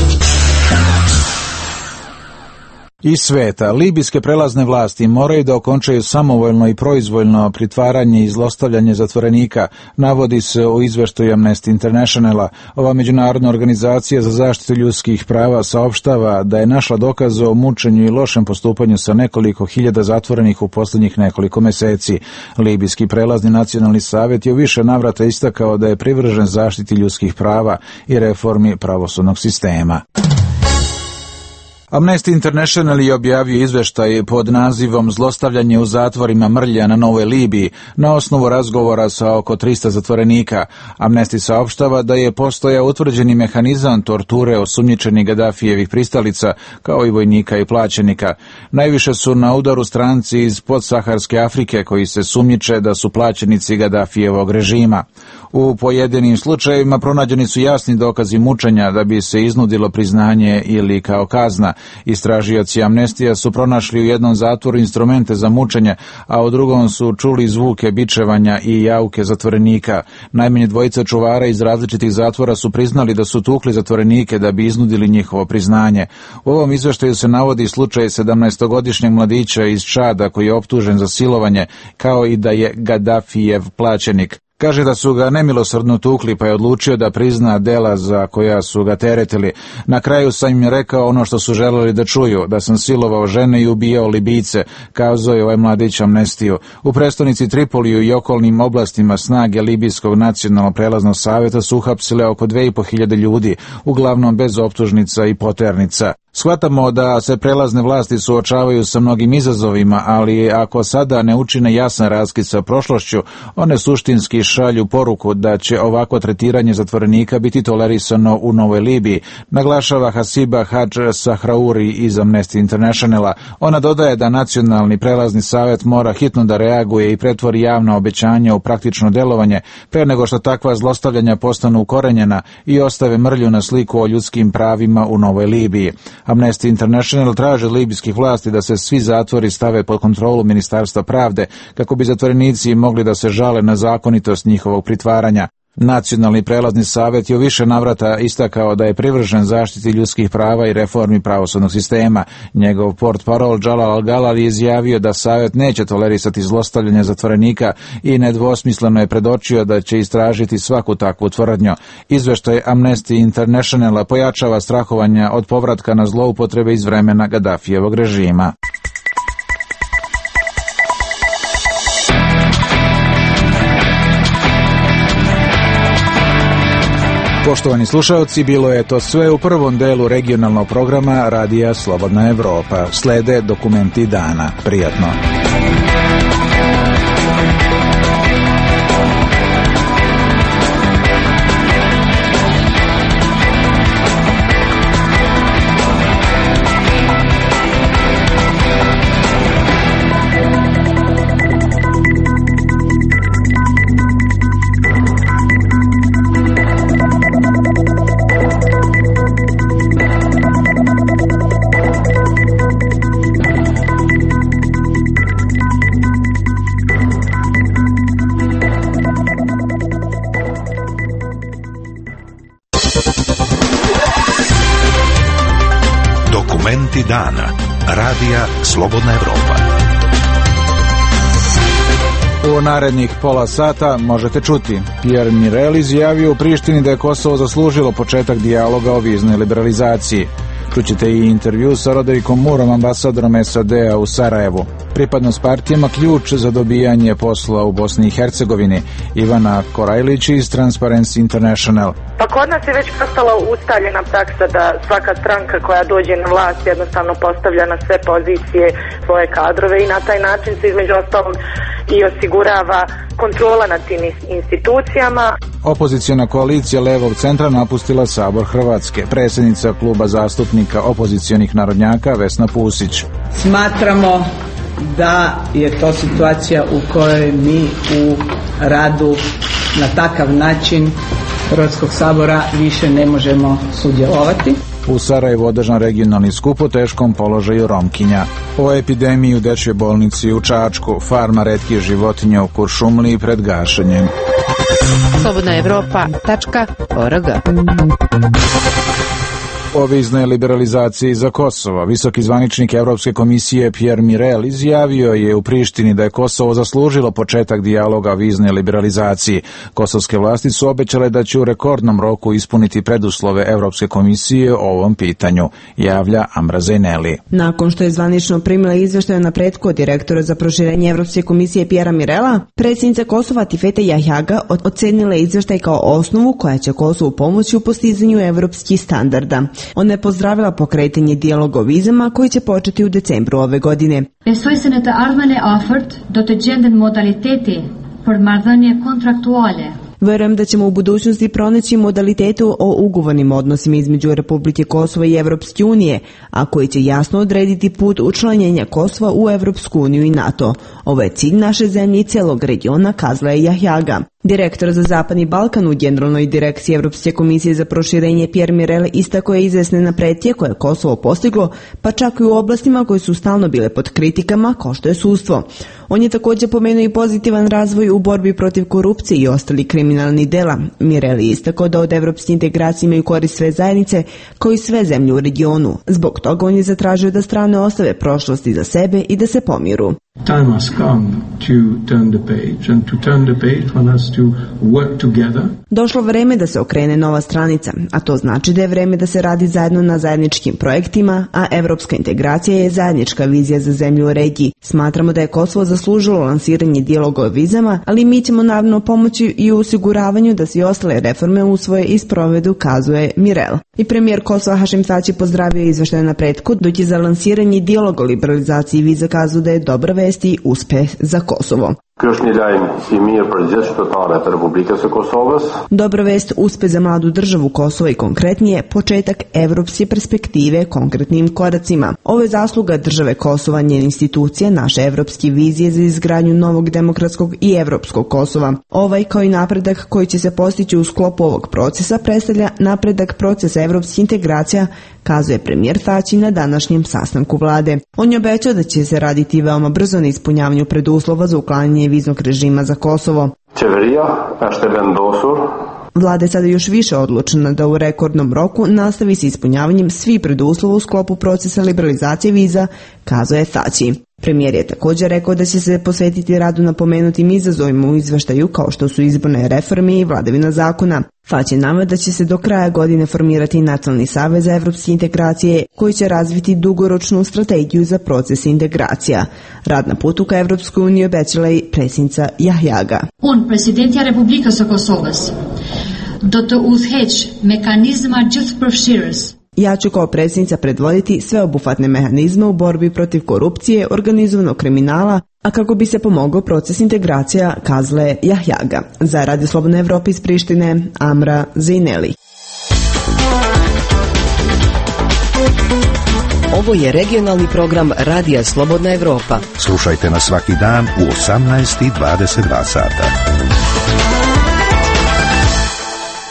Iz sveta, libijske prelazne vlasti moraju da okončaju samovoljno i proizvoljno pritvaranje i zlostavljanje zatvorenika, navodi se u izveštaju Amnesty Internationala. Ova međunarodna organizacija za zaštitu ljudskih prava saopštava da je našla dokaze o mučenju i lošem postupanju sa nekoliko hiljada zatvorenih u posljednjih nekoliko meseci. Libijski prelazni nacionalni savjet je u više navrata istakao da je privržen zaštiti ljudskih prava i reformi pravosudnog sistema. Amnesty International je objavio izveštaj pod nazivom Zlostavljanje u zatvorima Mrlja na Novoj Libiji na osnovu razgovora sa oko 300 zatvorenika. Amnesty saopštava da je postojao utvrđeni mehanizam torture osumnjičenih Gadafijevih pristalica, kao i vojnika i plaćenika. Najviše su na udaru stranci iz podsaharske Afrike koji se sumnjiče da su plaćenici Gadafijevog režima. U pojedinim slučajevima pronađeni su jasni dokazi mučenja da bi se iznudilo priznanje ili kao kazna. Istražioci Amnestija su pronašli u jednom zatvoru instrumente za mučenje, a u drugom su čuli zvuke bičevanja i jauke zatvorenika. Najmanje dvojica čuvara iz različitih zatvora su priznali da su tukli zatvorenike da bi iznudili njihovo priznanje. U ovom izveštaju se navodi slučaj 17-godišnjeg mladića iz Čada koji je optužen za silovanje, kao i da je Gadafijev plaćenik. Kaže da su ga nemilosrdno tukli pa je odlučio da prizna dela za koja su ga teretili. Na kraju sam im rekao ono što su želeli da čuju, da sam silovao žene i ubijao Libijce, kazao je ovaj mladić Amnestiju. U prestonici Tripoliju i okolnim oblastima snage Libijskog nacionalnog prelaznog savjeta su uhapsile oko 2500 ljudi, uglavnom bez optužnica i poternica. Shvatamo da se prelazne vlasti suočavaju sa mnogim izazovima, ali ako sada ne učine jasan raskid sa prošlošću, one suštinski šalju poruku da će ovako tretiranje zatvorenika biti tolerisano u Novoj Libiji, naglašava Hasiba Hadž Sahrauri iz Amnesty Internationala. Ona dodaje da Nacionalni prelazni savjet mora hitno da reaguje i pretvori javna obećanja u praktično delovanje, pre nego što takva zlostavljanja postanu ukorenjena i ostave mrlju na sliku o ljudskim pravima u Novoj Libiji. Amnesty International traže od libijskih vlasti da se svi zatvori stave pod kontrolu Ministarstva pravde, kako bi zatvorenici mogli da se žale na zakonitost njihovog pritvaranja. Nacionalni prelazni savjet je u više navrata istakao da je privržen zaštiti ljudskih prava i reformi pravosudnog sistema. Njegov portparol Jalal Al-Galal je izjavio da savjet neće tolerisati zlostavljanje zatvorenika i nedvosmisleno je predočio da će istražiti svaku takvu tvrdnju. Izveštaj Amnesty Internationala pojačava strahovanja od povratka na zloupotrebe iz vremena Gadafijevog režima. Poštovani slušalci, bilo je to sve u prvom delu regionalnog programa Radija Slobodna Evropa. Slede dokumenti dana. Prijatno. Dokumenti dana. Radija Slobodna Evropa. U narednih pola sata možete čuti. Pierre Mirel izjavio u Prištini da je Kosovo zaslužilo početak dijaloga o viznoj liberalizaciji. Čućete i intervju sa Roderikom Murom, ambasadorom SAD-a u Sarajevu. Pripadnost partijama ključ za dobijanje posla u Bosni i Hercegovini. Ivana Korajlić iz Transparency International. Pa kod nas je već postala ustaljena praksa da svaka stranka koja dođe na vlast jednostavno postavlja na sve pozicije svoje kadrove i na taj način se između ostalog i osigurava kontrola nad tim institucijama. Opoziciona koalicija Levog centra napustila Sabor Hrvatske. Predsjednica kluba zastupnika opozicionih narodnjaka Vesna Pusić. Smatramo da je to situacija u kojoj mi u radu na takav način Hrvatskog sabora više ne možemo sudjelovati. U Sarajevu održan regionalni skup o teškom položaju Romkinja. O epidemiji u dečjoj bolnici u Čačku, farma retkih životinja u Kuršumliji pred gašenjem. slobodnaevropa.org. O viznoj liberalizaciji za Kosovo. Visoki zvaničnik Evropske komisije Pierre Mirel izjavio je u Prištini da je Kosovo zaslužilo početak dijaloga o viznoj liberalizaciji. Kosovske vlasti su obećale da će u rekordnom roku ispuniti preduslove Evropske komisije o ovom pitanju, javlja Amra Zejneli. Nakon što je zvanično primila izveštaj o napretku od direktora za proširenje Evropske komisije Pierre Mirela, predsjednica Kosova Tifete Jahjaga ocenila je izveštaj kao osnovu koja će Kosovu pomoći u postizanju evropskih standarda. Ona je pozdravila pokretanje dijaloga o vizama koji će početi u decembru ove godine. Besoj se në të ardhmen e afërt do të gjenden modaliteti për marrëdhënie kontraktuale. Verujem da ćemo u budućnosti pronaći modalitetu o ugovornim odnosima između Republike Kosova i Evropske unije, a koji će jasno odrediti put učlanjenja Kosova u Evropsku uniju i NATO. Ovo je cilj naše zemlje i cijelog regiona, kazala je Jahjaga. Direktor za Zapadni Balkan u Generalnoj direkciji Evropske komisije za proširenje Pierre Mirel istakao je izvesne napretke koje je Kosovo postiglo, pa čak i u oblastima koje su stalno bile pod kritikama, kao što je sudstvo. On je također pomenuo i pozitivan razvoj u borbi protiv korupcije i ostali kriminalnih dela. Mirel je istakao da od evropske integracije imaju korist sve zajednice, kao i sve zemlje u regionu. Zbog toga on je zatražio da strane ostave prošlosti za sebe i da se pomiru. Time has come to turn the page, and to turn the page one has to work together. Došlo vreme da se okrene nova stranica, a to znači da je vreme da se radi zajedno na zajedničkim projektima, a evropska integracija je zajednička vizija za zemlju u regiji. Smatramo da je Kosovo zaslužilo lansiranje dijaloga o vizama, ali mi ćemo naravno pomoći i u osiguravanju da se i ostale reforme usvoje i sprovedu, kazuje Mirel. I premijer Kosova Hašim Tači pozdravio izveštaj o napretku, dok je za lansiranje dijaloga o liberalizaciji viza kazao da je dobra vest i uspeh za Kosovo. Dobra vest, uspeh za mladu državu Kosova i konkretnije početak evropske perspektive konkretnim koracima. Ovo je zasluga države Kosova, njene institucije, naše evropske vizije za izgradnju novog demokratskog i evropskog Kosova. Ovaj kao i napredak koji će se postići u sklopu ovog procesa predstavlja napredak procesa evropskih integracija, kazuje premijer Tači na današnjem sastanku vlade. On je obećao da će se raditi veoma brzo na ispunjavanju preduslova za uklanjanje viznog režima za Kosovo. Vlada je sada još više odlučena da u rekordnom roku nastavi s ispunjavanjem svih preduslova u sklopu procesa liberalizacije viza, kazuje Tači. Premijer je također rekao da će se posvetiti radu na pomenutim izazovima u izveštaju kao što su izborne reforme i vladavina zakona. Tači naveo da će se do kraja godine formirati Nacionalni savez za evropske integracije koji će razviti dugoročnu strategiju za proces integracija. Rad na putu ka Evropskoj uniji obećala i predsjednica Jahjaga. Presidentja Republikës së Kosovës do të udhëheq mekanizma gjithëpërfshirës. Ja ću kao predsjednica predvoditi sveobuhvatne mehanizme u borbi protiv korupcije, organizovanog kriminala, a kako bi se pomogao proces integracija, kazala je Jahjaga. Za Radio Slobodne Evrope iz Prištine, Amra Zejneli. Ovo je regionalni program Radija Slobodna Evropa. Slušajte nas svaki dan u 18:22 sata.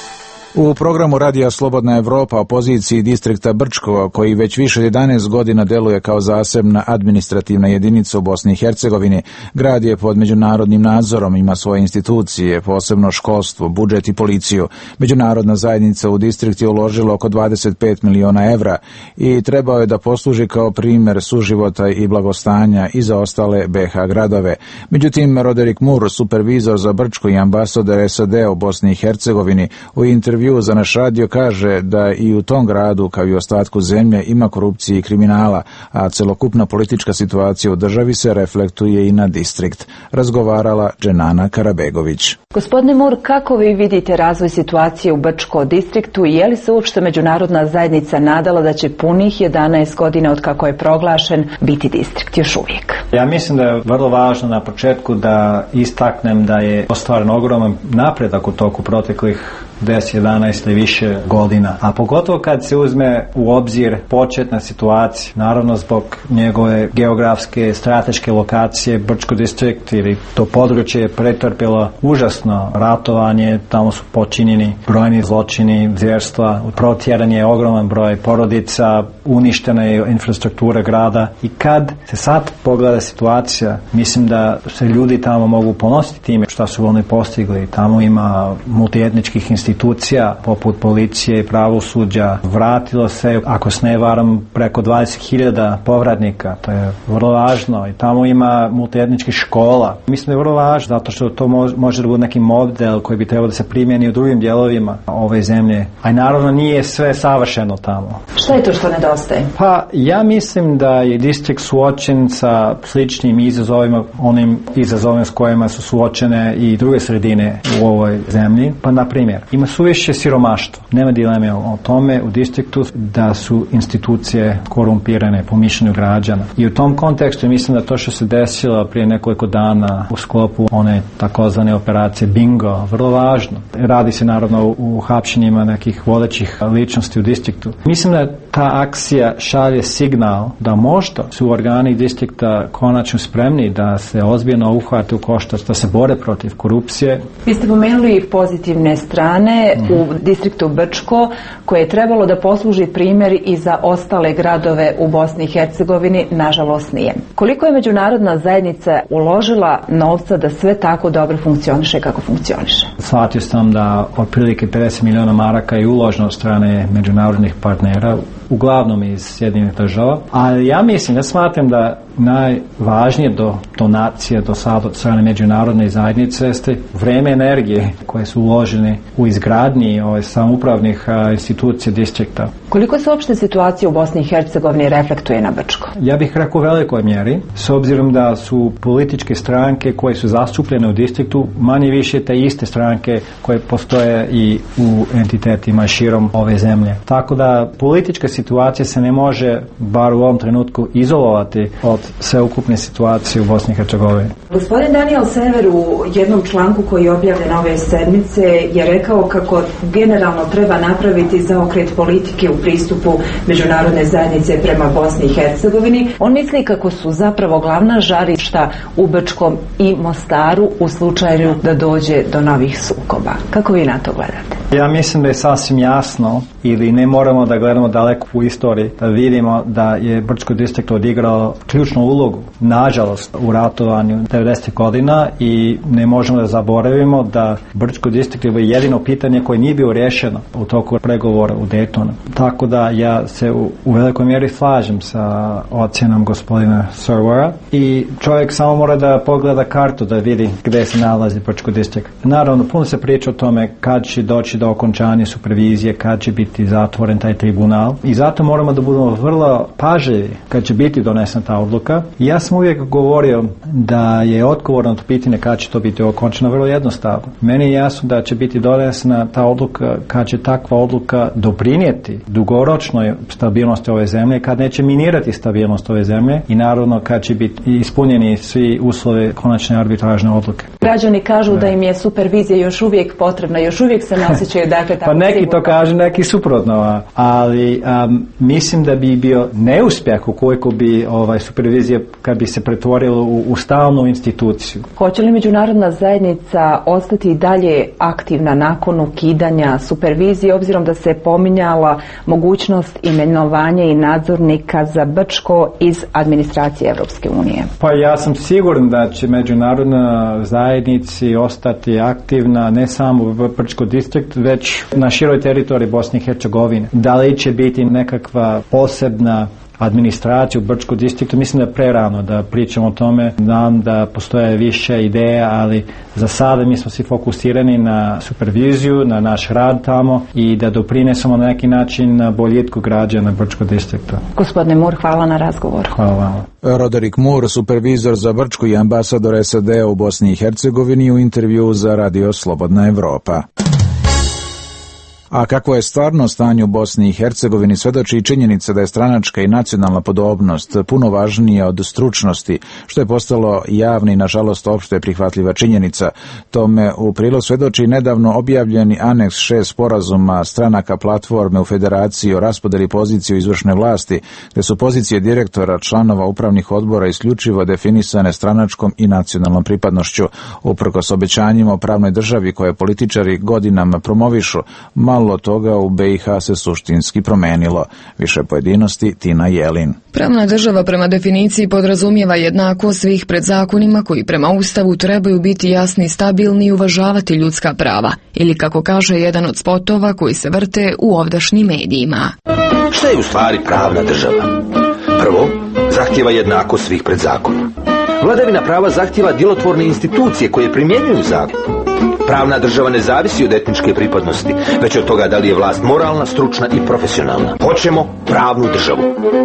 U programu Radija Slobodna Evropa o poziciji distrikta Brčko, koji već više od 11 godina deluje kao zasebna administrativna jedinica u Bosni i Hercegovini, grad je pod međunarodnim nadzorom, ima svoje institucije, posebno školstvo, budžet i policiju. Međunarodna zajednica u distrikt je uložila oko 25 miliona evra i trebao je da posluži kao primjer suživota i blagostanja i za ostale BH gradove. Međutim, Roderick Moore, supervizor za Brčko i ambasador SAD u Bosni i Hercegovini, u intervju za naš radio kaže da i u tom gradu, kao i u ostatku zemlje, ima korupcije i kriminala, a celokupna politička situacija u državi se reflektuje i na distrikt. Razgovarala Dženana Karabegović. Gospodine Mur, kako vi vidite razvoj situacije u Brčko distriktu i je li se uopšte međunarodna zajednica nadala da će punih 11 godina od kako je proglašen biti distrikt još uvijek? Ja mislim da je vrlo važno na početku da istaknem da je ostvaren ogroman napredak u toku proteklih 10, 11 i više godina. A pogotovo kad se uzme u obzir početna situacija, naravno zbog njegove geografske, strateške lokacije, Brčko distrikt ili to područje je pretrpjelo užasno ratovanje, tamo su počinjeni brojni zločini, zvjerstva, protjeran je ogroman broj porodica, uništena je infrastruktura grada i kad se sad pogleda situacija, mislim da se ljudi tamo mogu ponositi time što su oni postigli. Tamo ima multietničkih institucija poput policije i pravosuđa. Vratilo se, ako se ne varam, preko 20.000 povratnika. To je vrlo važno. I tamo ima multietničkih škola. Mislim da je vrlo važno zato što to može da bude neki model koji bi trebao da se primjeni u drugim dijelovima ove zemlje. A i naravno nije sve savršeno tamo. Šta je to što nedostaje? Pa ja mislim da je distrikt suočen sa sličnim izazovima, onim izazovima s kojima su suočene i druge sredine u ovoj zemlji. Pa na primjer, ima suviše siromaštva. Nema dileme o tome u distriktu da su institucije korumpirane po mišljenju građana. I u tom kontekstu mislim da to što se desilo prije nekoliko dana u sklopu one takozvane operacije Bingo, vrlo važno. Radi se naravno u hapšenjima nekih vodećih ličnosti u distriktu. Mislim da ta akcija šalje signal da možda su organi distrikta konačno spremni da se ozbiljno uhvate u koštac, da se bore protiv korupcije. Vi ste pomenuli pozitivne strane u distriktu Brčko, koje je trebalo da posluži primjer i za ostale gradove u Bosni i Hercegovini, nažalost nije. Koliko je međunarodna zajednica uložila novca da sve tako dobro funkcioniše kako funkcioniše? Shvatio sam da otprilike 50 miliona maraka je uloženo od strane međunarodnih partnera, uglavnom iz Sjedinjenih država, ali ja mislim, ja smatram da najvažnije donacije do sada od strane međunarodne zajednice jeste vreme, energije koje su uložene u izgradnji samoupravnih institucija distrikta. Koliko se uopšte situacija u Bosni i Hercegovini reflektuje na Brčko? Ja bih rekao u velikoj mjeri, s obzirom da su političke stranke koje su zastupljene u distriktu manje više te iste stranke koje postoje i u entitetima širom ove zemlje. Tako da politička situacija se ne može, bar u ovom trenutku, izolovati od sveukupne situacije u Bosni i Hercegovini. Gospodin Daniel Sever u jednom članku koji je objavljen ove sedmice je rekao kako generalno treba napraviti zaokret politike u pristupu međunarodne zajednice prema Bosni i Hercegovini. On misli kako su zapravo glavna žarišta u Brčkom i Mostaru u slučaju da dođe do novih sukoba. Kako vi na to gledate? Ja mislim da je sasvim jasno, ili ne moramo da gledamo daleko u istoriji, da vidimo da je Brčko distrikt odigrao ključnu ulogu, nažalost, u ratovanju 90. godina i ne možemo da zaboravimo da Brčko distrikt je jedino pitanje koje nije bilo rješeno u toku pregovora u Daytonu. Tako da ja se u velikoj mjeri slažem sa ocjenom gospodina Servera i čovjek samo mora da pogleda kartu da vidi gdje se nalazi Brčko distrikt. Naravno, puno se priča o tome kad će doći do okončanja supervizije, kad će biti zatvoren taj tribunal i zato moramo da budemo vrlo pažljivi kad će biti donesena ta odluka. I ja sam uvijek govorio da je odgovor na to pitanje kad će to biti okončeno vrlo jednostavno. Meni je jasno da će biti donesena ta odluka kad će takva odluka doprinijeti dugoročnoj stabilnosti ove zemlje, kad neće minirati stabilnost ove zemlje i naravno kad će biti ispunjeni svi uslovi konačne arbitražne odluke. Građani kažu da im je supervizija još uvijek potrebna, još uvijek se ne osjećaju dakle tako. Pa neki to kažu, neki suprotno, ali mislim da bi bio neuspjeh ukoliko bi supervizija kad bi se pretvorila u stalnu instituciju. Hoće li međunarodna zajednica ostati i dalje aktivna nakon ukidanja supervizije, obzirom da se pominjala mogućnost imenovanja i nadzornika za Brčko iz administracije Europske unije? Pa ja sam siguran da će međunarodna zajednica ostati aktivna ne samo u Brčko distrikt, već na široj teritoriji Bosne i Hercegovine. Da li će biti nekakva posebna administraciju u Brčkom distriktu, mislim da je prerano da pričamo o tome. Znam da postoje više ideja, ali za sada mi smo svi fokusirani na superviziju, na naš rad tamo i da doprinesemo na neki način na boljitku građana Brčkog distrikta. Gospodine Moore, hvala na razgovor. Hvala vam. Roderick Moore, supervizor za Brčku i ambasador SAD u Bosni i Hercegovini, u intervju za Radio Slobodna Evropa. A kako je stvarno stanje u Bosni i Hercegovini svjedoči i činjenica da je stranačka i nacionalna podobnost puno važnija od stručnosti, što je postalo javni i nažalost opšte prihvatljiva činjenica. Tome u prilog svjedoči nedavno objavljeni aneks 6 sporazuma stranaka platforme u Federaciji o raspodeli pozicije u izvršnoj vlasti, gdje su pozicije direktora, članova upravnih odbora isključivo definisane stranačkom i nacionalnom pripadnošću. Uprkos obećanjima o pravnoj državi koje političari godinama promovišu, malo toga u BiH se suštinski promenilo. Više pojedinosti Tina Jelin. Pravna država prema definiciji podrazumijeva jednakost svih pred zakonima koji prema Ustavu trebaju biti jasni, stabilni i uvažavati ljudska prava. Ili kako kaže jedan od spotova koji se vrte u ovdašnjim medijima. Šta je u stvari pravna država? Prvo, zahtjeva jednakost svih pred zakonom. Vladavina prava zahtjeva djelotvorne institucije koje primjenjuju zakon. Pravna država ne zavisi od etničke pripadnosti, već od toga da li je vlast moralna, stručna i profesionalna. Hoćemo pravnu državu.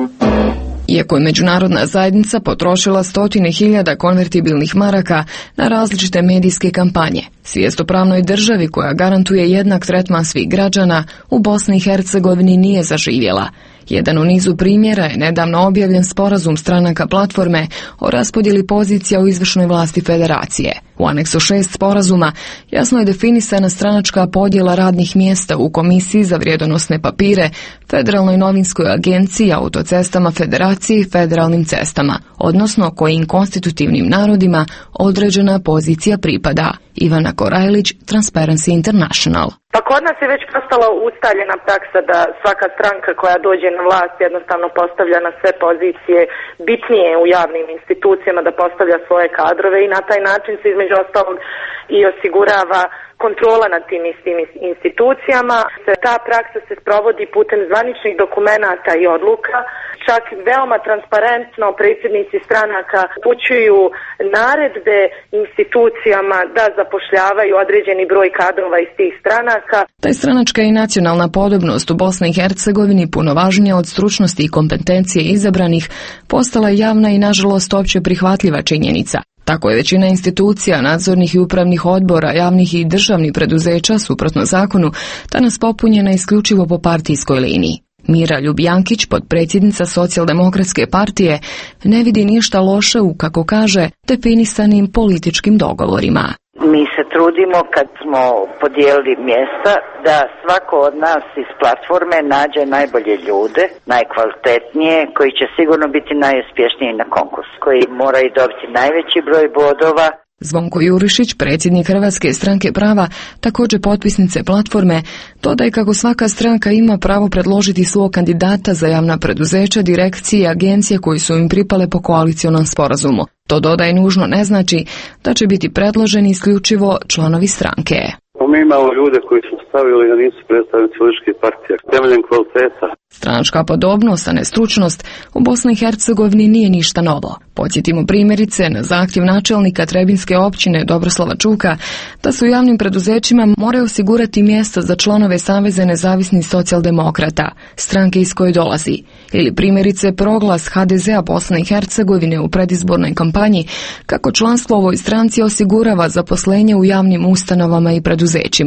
Iako je međunarodna zajednica potrošila 100.000 konvertibilnih maraka na različite medijske kampanje, svijest o pravnoj državi koja garantuje jednak tretman svih građana u Bosni i Hercegovini nije zaživjela. Jedan u nizu primjera je nedavno objavljen sporazum stranaka platforme o raspodjeli pozicija u izvršnoj vlasti federacije. U aneksu 6 sporazuma jasno je definisana stranačka podjela radnih mjesta u Komisiji za vrijedonosne papire, Federalnoj novinskoj agenciji, autocestama federacije i federalnim cestama, odnosno kojim konstitutivnim narodima određena pozicija pripada. Ivana Korajlić, Transparency International. Pa kod nas je već postala ustaljena praksa da svaka stranka koja dođe na vlast jednostavno postavlja na sve pozicije bitnije u javnim institucijama, da postavlja svoje kadrove i na taj način se između ostalog i osigurava kontrola nad tim istim institucijama. Ta praksa se sprovodi putem zvaničnih dokumenata i odluka. Čak veoma transparentno predsjednici stranaka upućuju naredbe institucijama da zapošljavaju određeni broj kadrova iz tih stranaka. Ta je stranačka i nacionalna podobnost u Bosni i Hercegovini, puno važnija od stručnosti i kompetencije izabranih, postala javna i nažalost opće prihvatljiva činjenica. Tako je većina institucija, nadzornih i upravnih odbora, javnih i državnih preduzeća, suprotno zakonu, danas popunjena isključivo po partijskoj liniji. Mira Ljubijankić, potpredsjednica Socijaldemokratske partije, ne vidi ništa loše u, kako kaže, definisanim političkim dogovorima. Mi se trudimo kad smo podijelili mjesta da svako od nas iz platforme nađe najbolje ljude, najkvalitetnije, koji će sigurno biti najuspješniji na konkursu, koji moraju dobiti najveći broj bodova. Zvonko Jurišić, predsjednik Hrvatske stranke prava, također potpisnice platforme, dodaje kako svaka stranka ima pravo predložiti svog kandidata za javna preduzeća, direkcije i agencije koji su im pripale po koalicionom sporazumu. To, dodaje, nužno ne znači da će biti predloženi isključivo članovi stranke. Mi imamo ljude koji su stavili da nisu predstavnici političkih partija temeljem kvaliteta. Stranačka podobnost, a ne stručnost, u Bosni i Hercegovini nije ništa novo. Podsjetimo primjerice na zahtjev načelnika Trebinske općine Dobroslava Čuka da su u javnim preduzećima moraju osigurati mjesta za članove Saveza nezavisnih socijaldemokrata, stranke iz koje dolazi. Ili primjerice proglas HDZ-a Bosne i Hercegovine u predizbornoj kampanji kako članstvo u ovoj stranci osigurava zaposlenje u javnim ustanovama i preduzećima.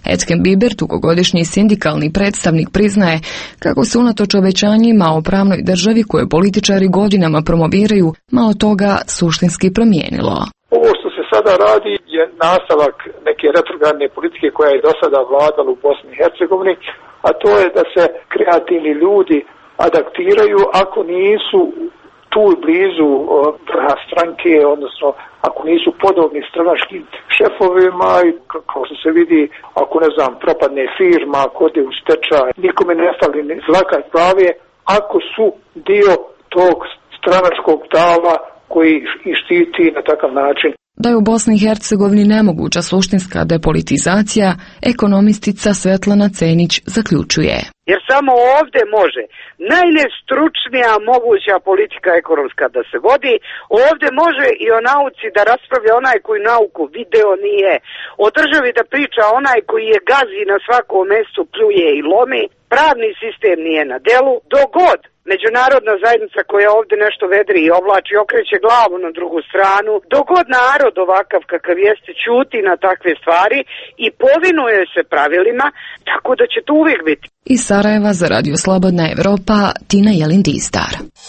Etken Biber, dugogodišnji sindikalni predstavnik, priznaje kako se unatoč obećanjima o pravnoj državi koje političari godinama promoviraju, malo toga suštinski promijenilo. Ovo što se sada radi je nastavak neke retrogradne politike koja je do sada vladala u Bosni i Hercegovini, a to je da se kreativni ljudi adaptiraju ako nisu tu blizu stranke, odnosno ako nisu podobni stranačkim šefovima i kao što se vidi, ako propadne firma, ako ode u stečaj, nikome ne fali ni zlaka glave ako su dio tog stranačkog tala koji ih štiti na takav način. Da je u Bosni i Hercegovini nemoguća suštinska depolitizacija, ekonomistica Svetlana Cenić zaključuje. Jer samo ovdje može najnestručnija moguća politika ekonomska da se vodi, ovdje može i o nauci da raspravlja onaj koji nauku video nije, o državi da priča onaj koji je gazi na svakom mjestu, pljuje i lomi, pravni sistem nije na delu, dogod međunarodna zajednica koja ovdje nešto vedri i oblači, okreće glavu na drugu stranu, dogod narod ovakav kakav jeste ćuti na takve stvari i povinuje se pravilima, tako da će to uvijek biti. Iz Sarajeva za Radio Slobodna Evropa, Tina Jelin-Distar.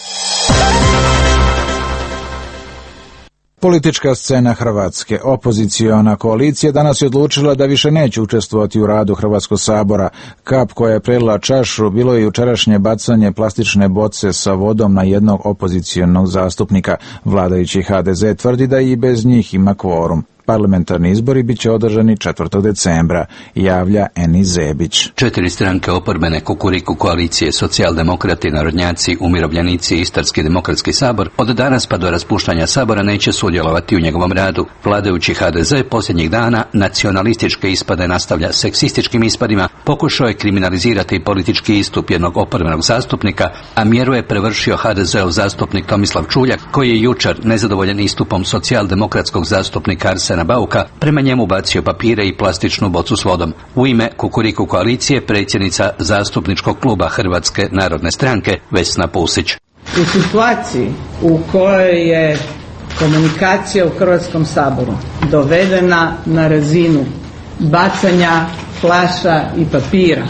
Politička scena Hrvatske. Opoziciona koalicija danas je odlučila da više neće učestvovati u radu Hrvatskog sabora. Kap koja je prelila čašu bilo je jučerašnje bacanje plastične boce sa vodom na jednog opozicionog zastupnika. Vladajući HDZ tvrdi da i bez njih ima kvorum. Parlamentarni izbori bit će održani 4. decembra, javlja Enis Zebić. 4 stranke oporbene Kukuriku koalicije, Socijaldemokrati, Narodnjaci, Umirovljenici i Istarski demokratski sabor od danas pa do raspuštanja sabora neće sudjelovati u njegovom radu. Vladajući HDZ posljednjih dana nacionalističke ispade nastavlja seksističkim ispadima, pokušao je kriminalizirati politički istup jednog oporbenog zastupnika, a mjeru je prevršio HDZ-ov zastupnik Tomislav Čuljak, koji je jučer nezadovoljen istupom socijaldemokratskog zastupnika Arsena Bauka prema njemu bacio papire i plastičnu bocu s vodom. U ime Kukuriku koalicije predsjednica zastupničkog kluba Hrvatske narodne stranke Vesna Pusić. U situaciji u kojoj je komunikacija u Hrvatskom saboru dovedena na razinu bacanja flaša i papira,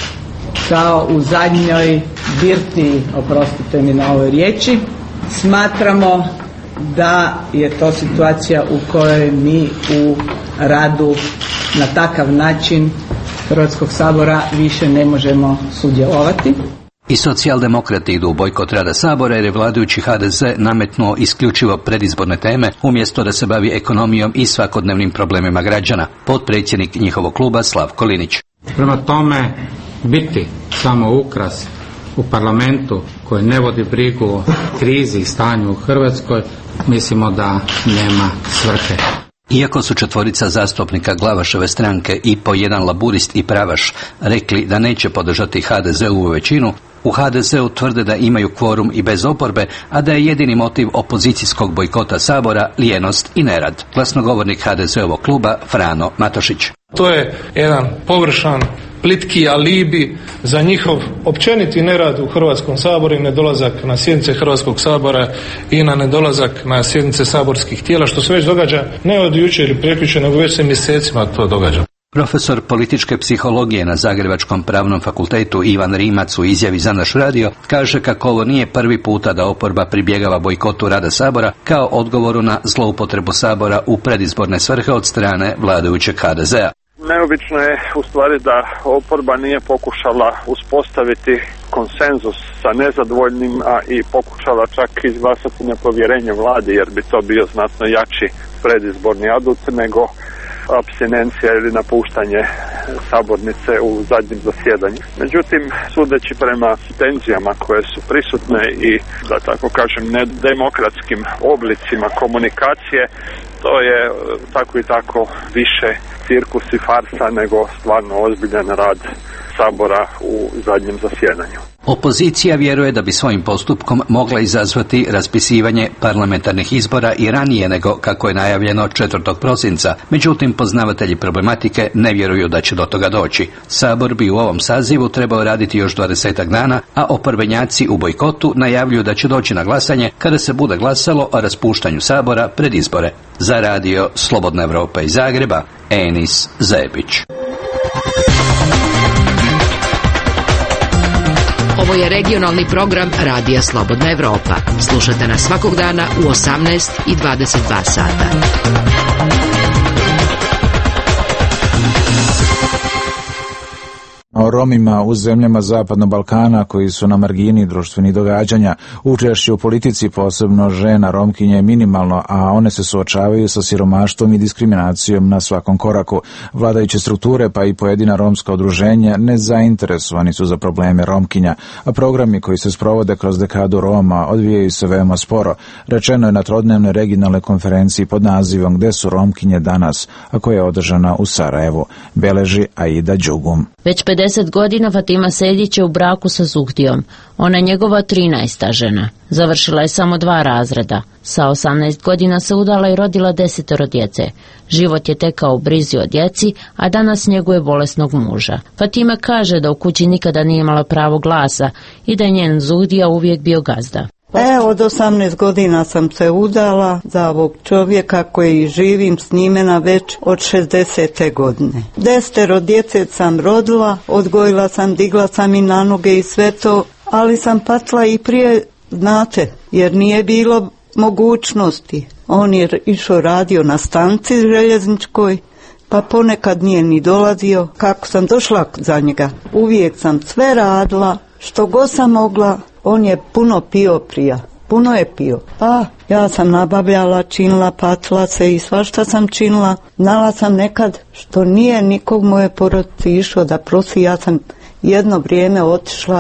kao u zadnjoj birtiji, oprostite mi na ovoj riječi, smatramo da je to situacija u kojoj mi u radu na takav način Hrvatskog sabora više ne možemo sudjelovati. I socijaldemokrati idu u bojkot rada sabora jer je vladajući HDZ nametnuo isključivo predizborne teme umjesto da se bavi ekonomijom i svakodnevnim problemima građana. Potpredsjednik njihovog kluba Slavko Linić. Prema tome, biti samo ukras u parlamentu koji ne vodi brigu o krizi i stanju u Hrvatskoj, mislimo da nema svrhe. Iako su 4 zastupnika Glavaševe stranke i po jedan laburist i pravaš rekli da neće podržati HDZ-ovu većinu, u HDZ-u tvrde da imaju kvorum i bez oporbe, a da je jedini motiv opozicijskog bojkota sabora lijenost i nerad. Glasnogovornik HDZ-ovog kluba Frano Matošić. To je jedan površan, plitki alibi za njihov općeniti nerad u Hrvatskom saboru i nedolazak na sjednice Hrvatskog sabora i na nedolazak na sjednice saborskih tijela, što se već događa ne od jučer ili prekjučer, nego već se mjesecima to događa. Profesor političke psihologije na Zagrebačkom pravnom fakultetu Ivan Rimac u izjavi za naš radio kaže kako ovo nije prvi puta da oporba pribjegava bojkotu rada sabora kao odgovoru na zloupotrebu sabora u predizborne svrhe od strane vladajućeg HDZ-a. Neobično je u stvari da oporba nije pokušala uspostaviti konsenzus sa nezadovoljnima i pokušala čak izglasati nepovjerenje vladi, jer bi to bio znatno jači predizborni adut nego apstinencija ili napuštanje sabornice u zadnjem zasjedanju. Međutim, sudeći prema tenzijama koje su prisutne i, da tako kažem, nedemokratskim oblicima komunikacije, to je tako i tako više cirkus i farsa nego stvarno ozbiljan rad sabora u zadnjem zasjedanju. Opozicija vjeruje da bi svojim postupkom mogla izazvati raspisivanje parlamentarnih izbora i ranije nego kako je najavljeno 4. prosinca. Međutim, poznavatelji problematike ne vjeruju da će do toga doći. Sabor bi u ovom sazivu trebao raditi još 20 dana, a oporbenjaci u bojkotu najavljuju da će doći na glasanje kada se bude glasalo o raspuštanju sabora pred izbore. Za radio Slobodna Evropa iz Zagreba, Enis Zebić. Ovo je regionalni program Radija Slobodna Evropa. Slušate nas svakog dana u 18 i 22 sata. O Romima u zemljama Zapadnog Balkana koji su na margini društvenih događanja, učešće u politici, posebno žena Romkinje, je minimalno, a one se suočavaju sa siromaštvom i diskriminacijom na svakom koraku. Vladajuće strukture pa i pojedina romska udruženja nezainteresovani su za probleme Romkinja, a programi koji se sprovode kroz dekadu Roma odvijaju se veoma sporo. Rečeno je na trodnevnoj regionalnoj konferenciji pod nazivom Gde su Romkinje danas, a koja je održana u Sarajevu. Beleži Aida Đugum. Već 50 godina Fatima Sejdić je u braku sa Zuhdijom. Ona je njegova 13. žena. Završila je samo 2 razreda. Sa 18 godina se udala i rodila 10 djece. Život je tekao u brizi o djeci, a danas njeguje bolesnog muža. Fatima kaže da u kući nikada nije imala pravo glasa i da je njen Zuhdija uvijek bio gazda. Od 18 godina sam se udala za ovog čovjeka koji živim s njime već od 60. godine. 10 djece sam rodila, odgojila sam, digla sam i na noge i sve to, ali sam patila i prije, znate, jer nije bilo mogućnosti. On je išao radio na stanci željezničkoj, pa ponekad nije ni dolazio. Kako sam došla za njega, uvijek sam sve radila, što god sam mogla. On je puno pio prija, puno je pio. Pa ja sam nabavljala, činila, patila se i svašta sam činila. Znala sam nekad što nije nikog moje porodice išao da prosi. Ja sam jedno vrijeme otišla,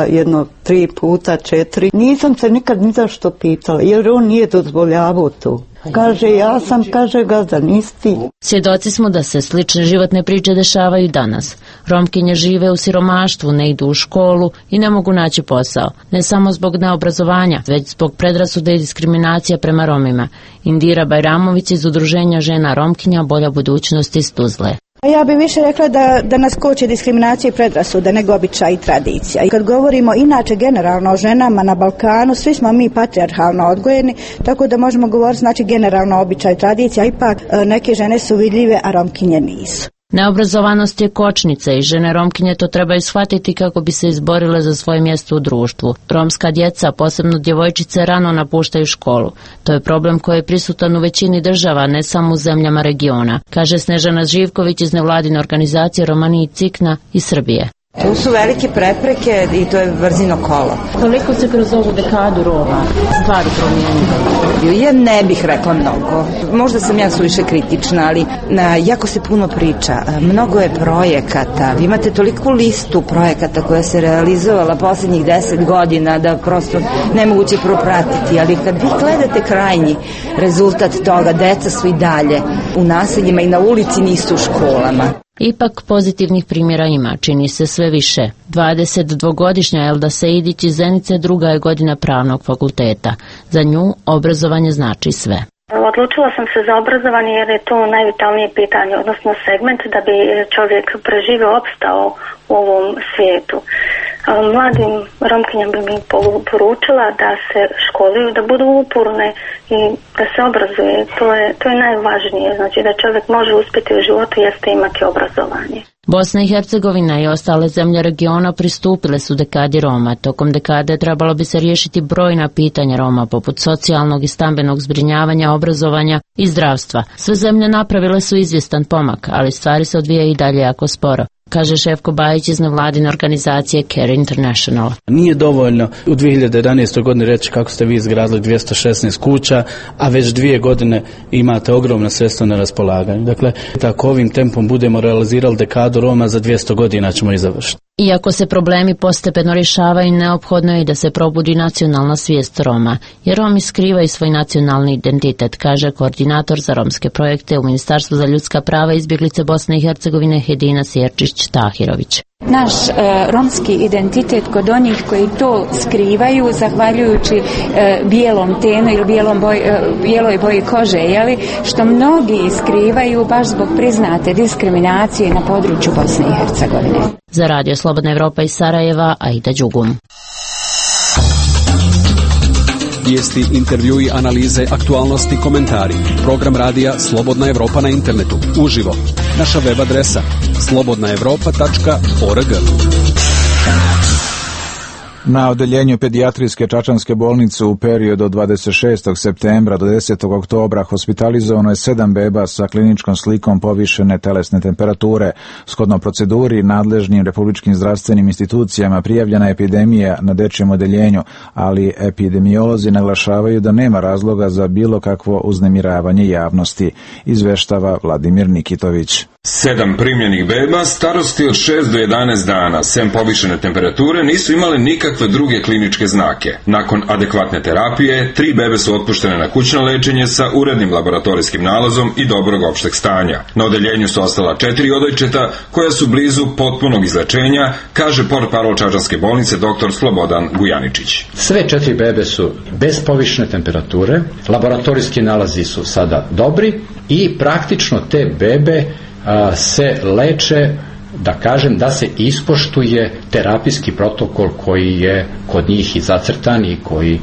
3 puta, 4. Nisam se nikad ni za što pitala, jer on nije dozvoljavao to. Kaže, ja sam, kaže, gazda, nisi ti. Svjedoci smo da se slične životne priče dešavaju danas. Romkinje žive u siromaštvu, ne idu u školu i ne mogu naći posao. Ne samo zbog neobrazovanja, već zbog predrasude i diskriminacija prema Romima. Indira Bajramović iz udruženja žena Romkinja Bolja budućnost iz Tuzle. Ja bih više rekla da nas koče diskriminacija i predrasuda nego običaj i tradicija. I kad govorimo inače generalno o ženama na Balkanu, svi smo mi patrijarhalno odgojeni, tako da možemo govoriti znači generalno običaj i tradicija, ipak neke žene su vidljive, a Romkinje nisu. Neobrazovanost je kočnica i žene Romkinje to trebaju shvatiti kako bi se izborile za svoje mjesto u društvu. Romska djeca, posebno djevojčice, rano napuštaju školu. To je problem koji je prisutan u većini država, ne samo u zemljama regiona, kaže Snežana Živković iz nevladine organizacije Romani i Cikna iz Srbije. Tu su velike prepreke i to je brzino kolo. Koliko se kroz ovu dekadu Roma stvari promijenilo? Ja ne bih rekla mnogo. Možda sam ja suviše kritična, ali jako se puno priča. Mnogo je projekata. Vi imate toliku listu projekata koja se realizovala posljednjih 10 godina da prosto nemoguće propratiti. Ali kad vi gledate krajnji rezultat toga, deca su i dalje u naseljima i na ulici, nisu u školama. Ipak pozitivnih primjera ima, čini se sve više. 22-godišnja Elda Sejdić iz Zenice druga je godina pravnog fakulteta. Za nju obrazovanje znači sve. Odlučila sam se za obrazovanje jer je to najvitalnije pitanje, odnosno segment da bi čovjek preživio, opstao u ovom svijetu. Mladim Romkinjama bi mi poručila da se školuju, da budu uporne i da se obrazuje. To je najvažnije, znači da čovjek može uspjeti u životu jeste imati obrazovanje. Bosna i Hercegovina i ostale zemlje regiona pristupile su dekadi Roma. Tokom dekade trebalo bi se riješiti brojna pitanja Roma, poput socijalnog i stambenog zbrinjavanja, obrazovanja i zdravstva. Sve zemlje napravile su izvjestan pomak, ali stvari se odvijaju i dalje jako sporo, kaže Šefko Bajić iz nevladine organizacije Care International. Nije dovoljno u 2011. godini reći kako ste vi izgradili 216 kuća, a već 2 godine imate ogromna sredstva na raspolaganju. Dakle, tako ovim tempom budemo realizirali dekadu Roma, za 200 godina ćemo i završiti. Iako se problemi postepeno rješavaju, neophodno je da se probudi nacionalna svijest Roma, jer Romi skrivaju svoj nacionalni identitet, kaže koordinator za romske projekte u Ministarstvu za ljudska prava i izbjeglice Bosne i Hercegovine Hedina Sjerčić-Tahirović. Naš romski identitet kod onih koji to skrivaju, zahvaljujući bijelom tenu ili bijeloj boji kože, što mnogi skrivaju baš zbog priznate diskriminacije na području Bosne i Hercegovine. Za Radio Slobodna Evropa iz Sarajeva, Aida Đugum. Vijesti, intervjui, analize, aktualnosti, komentari. Program radija Slobodna Evropa na internetu. Uživo. Naša web adresa slobodnaevropa.org. Na odeljenju pedijatrijske čačanske bolnice u periodu od 26. septembra do 10. oktobra hospitalizovano je 7 beba sa kliničkom slikom povišene telesne temperature. Shodno proceduri nadležnim republičkim zdravstvenim institucijama prijavljena epidemija na dečijem odeljenju, ali epidemiolozi naglašavaju da nema razloga za bilo kakvo uznemiravanje javnosti, izveštava Vladimir Nikitović. 7 primljenih beba starosti od 6 do 11 dana, sem povišene temperature, nisu imale nikakve druge kliničke znake. Nakon adekvatne terapije, 3 bebe su otpuštene na kućno lečenje sa urednim laboratorijskim nalazom i dobrog opšteg stanja. Na odeljenju su ostala 4 odojčeta koja su blizu potpunog izlečenja, kaže portparol čačanske bolnice dr. Slobodan Gujaničić. Sve 4 bebe su bez povišene temperature, laboratorijski nalazi su sada dobri i praktično te bebe se leče, da kažem, da se ispoštuje terapijski protokol koji je kod njih i zacrtan i koji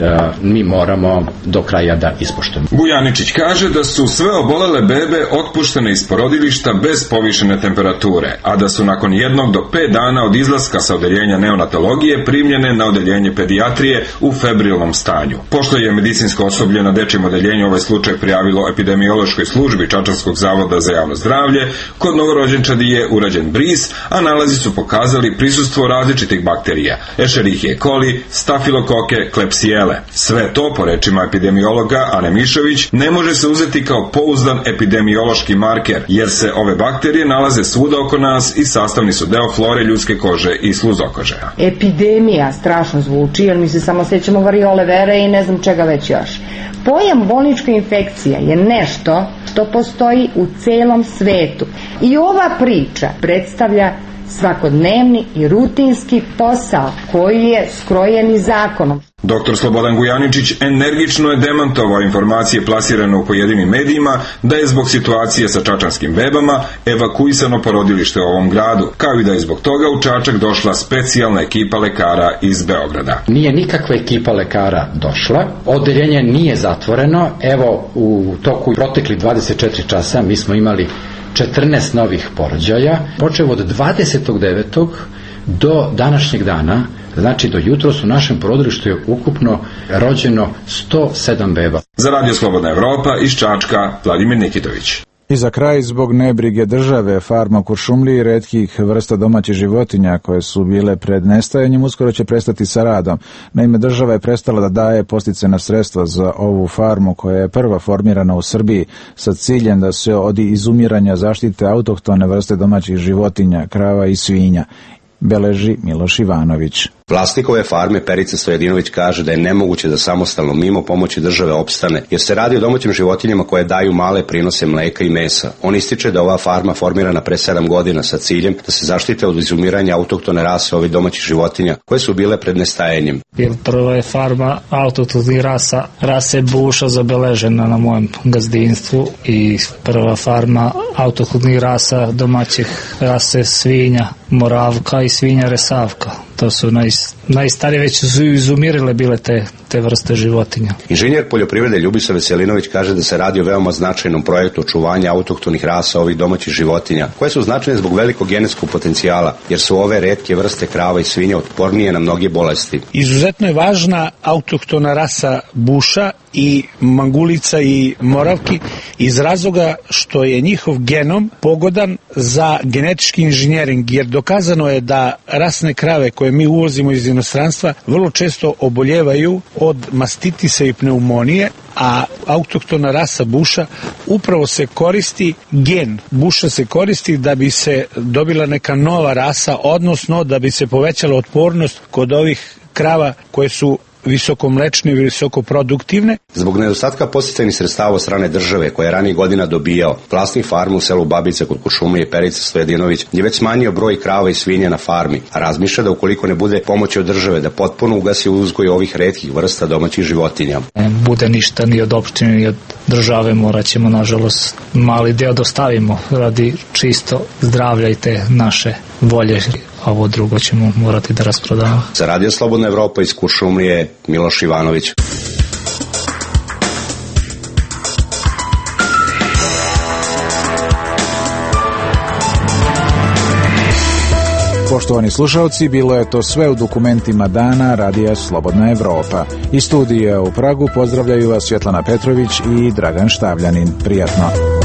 mi moramo do kraja da ispoštujemo. Gujaničić kaže da su sve obolele bebe otpuštene iz porodilišta bez povišene temperature, a da su nakon 1 do 5 dana od izlaska sa odeljenja neonatologije primljene na odeljenje pedijatrije u febrilnom stanju. Pošto je medicinsko osoblje na dečijem odeljenju ovaj slučaj prijavilo epidemiološkoj službi Čačanskog zavoda za javno zdravlje, kod novorođenčadi je urađen bris, a nalazi su pokazali prisustvo različitih bakterija, Escherichia coli, stafilokoke, klebsiele. Sve to, po rečima epidemiologa Ane Mišović, ne može se uzeti kao pouzdan epidemiološki marker, jer se ove bakterije nalaze svuda oko nas i sastavni su deo flore ljudske kože i sluzokože. Epidemija strašno zvuči, jer mi se samo sećamo variole vere i ne znam čega već još. Pojam bolnička infekcija je nešto što postoji u celom svetu. I ova priča predstavlja svakodnevni i rutinski posao koji je skrojen i zakonom. Dr. Slobodan Gujaničić energično je demantovao informacije plasirane u pojedinim medijima da je zbog situacije sa čačanskim bebama evakuisano porodilište u ovom gradu, kao i da je zbog toga u Čačak došla specijalna ekipa lekara iz Beograda. Nije nikakva ekipa lekara došla, odeljenje nije zatvoreno, evo u toku protekli 24 časa mi smo imali 14 novih porođaja, počev od 29. do današnjeg dana, znači do jutros u našem porodilištu je ukupno rođeno 107 beba. Za Radio Slobodna Evropa iz Čačka, Vladimir Nikitović. I za kraj, zbog nebrige države, farma u Kuršumliji i retkih vrsta domaćih životinja koje su bile pred nestajanjem uskoro će prestati sa radom. Naime, država je prestala da daje podsticajna sredstva za ovu farmu koja je prva formirana u Srbiji sa ciljem da se od izumiranja zaštite autohtone vrste domaćih životinja, krava i svinja, beleži Miloš Ivanović. Vlasnik ove farme Perica Stojadinović kaže da je nemoguće da samostalno mimo pomoći države opstane, jer se radi o domaćim životinjama koje daju male prinose mleka i mesa. On ističe da ova farma formirana pre 7 godina sa ciljem da se zaštite od izumiranja autohtone rase ovih domaćih životinja koje su bile pred nestajanjem. Prva je farma autohtonih rase buša zabeležena na mojem gazdinstvu i prva farma autohtonih rasa domaćih rase svinja Moravka i svinja Resavka. To su najstarije, već su izumirile bile te vrste životinja. Inženjer poljoprivrede Ljubica Veselinović kaže da se radi o veoma značajnom projektu očuvanja autohtonih rasa ovih domaćih životinja, koje su značajne zbog velikog genetskog potencijala, jer su ove retke vrste krava i svinja otpornije na mnoge bolesti. Izuzetno je važna autohtona rasa buša i mangulica i moravki iz razloga što je njihov genom pogodan za genetički inženjering, jer dokazano je da rasne krave koje mi uvozimo iz inostranstva vrlo često oboljevaju od mastitisa i pneumonije, a autohtona rasa buša upravo se koristi, gen buša se koristi da bi se dobila neka nova rasa, odnosno da bi se povećala otpornost kod ovih krava koje su visokomlečne i visokoproduktivne. Zbog nedostatka podsticajnih sredstava od strane države koje je ranije godina dobijao, vlasnik farme u selu Babice kod Kuršumlije Perica Stojadinović je već smanjio broj krava i svinja na farmi, a razmišlja da ukoliko ne bude pomoći od države da potpuno ugasi uzgoj ovih retkih vrsta domaćih životinja. Ne bude ništa ni od opštine ni od države, morat ćemo nažalost mali deo dostavimo radi čisto zdravlja i te naše volje. A ovo drugo ćemo morati da rasprodamo. Za Radio Slobodna Evropa iz Kuršumlije, Miloš Ivanović. Poštovani slušalci, bilo je to sve u dokumentima dana Radija Slobodna Evropa. Iz studija u Pragu pozdravljaju vas Svjetlana Petrović i Dragan Štavljanin. Prijatno.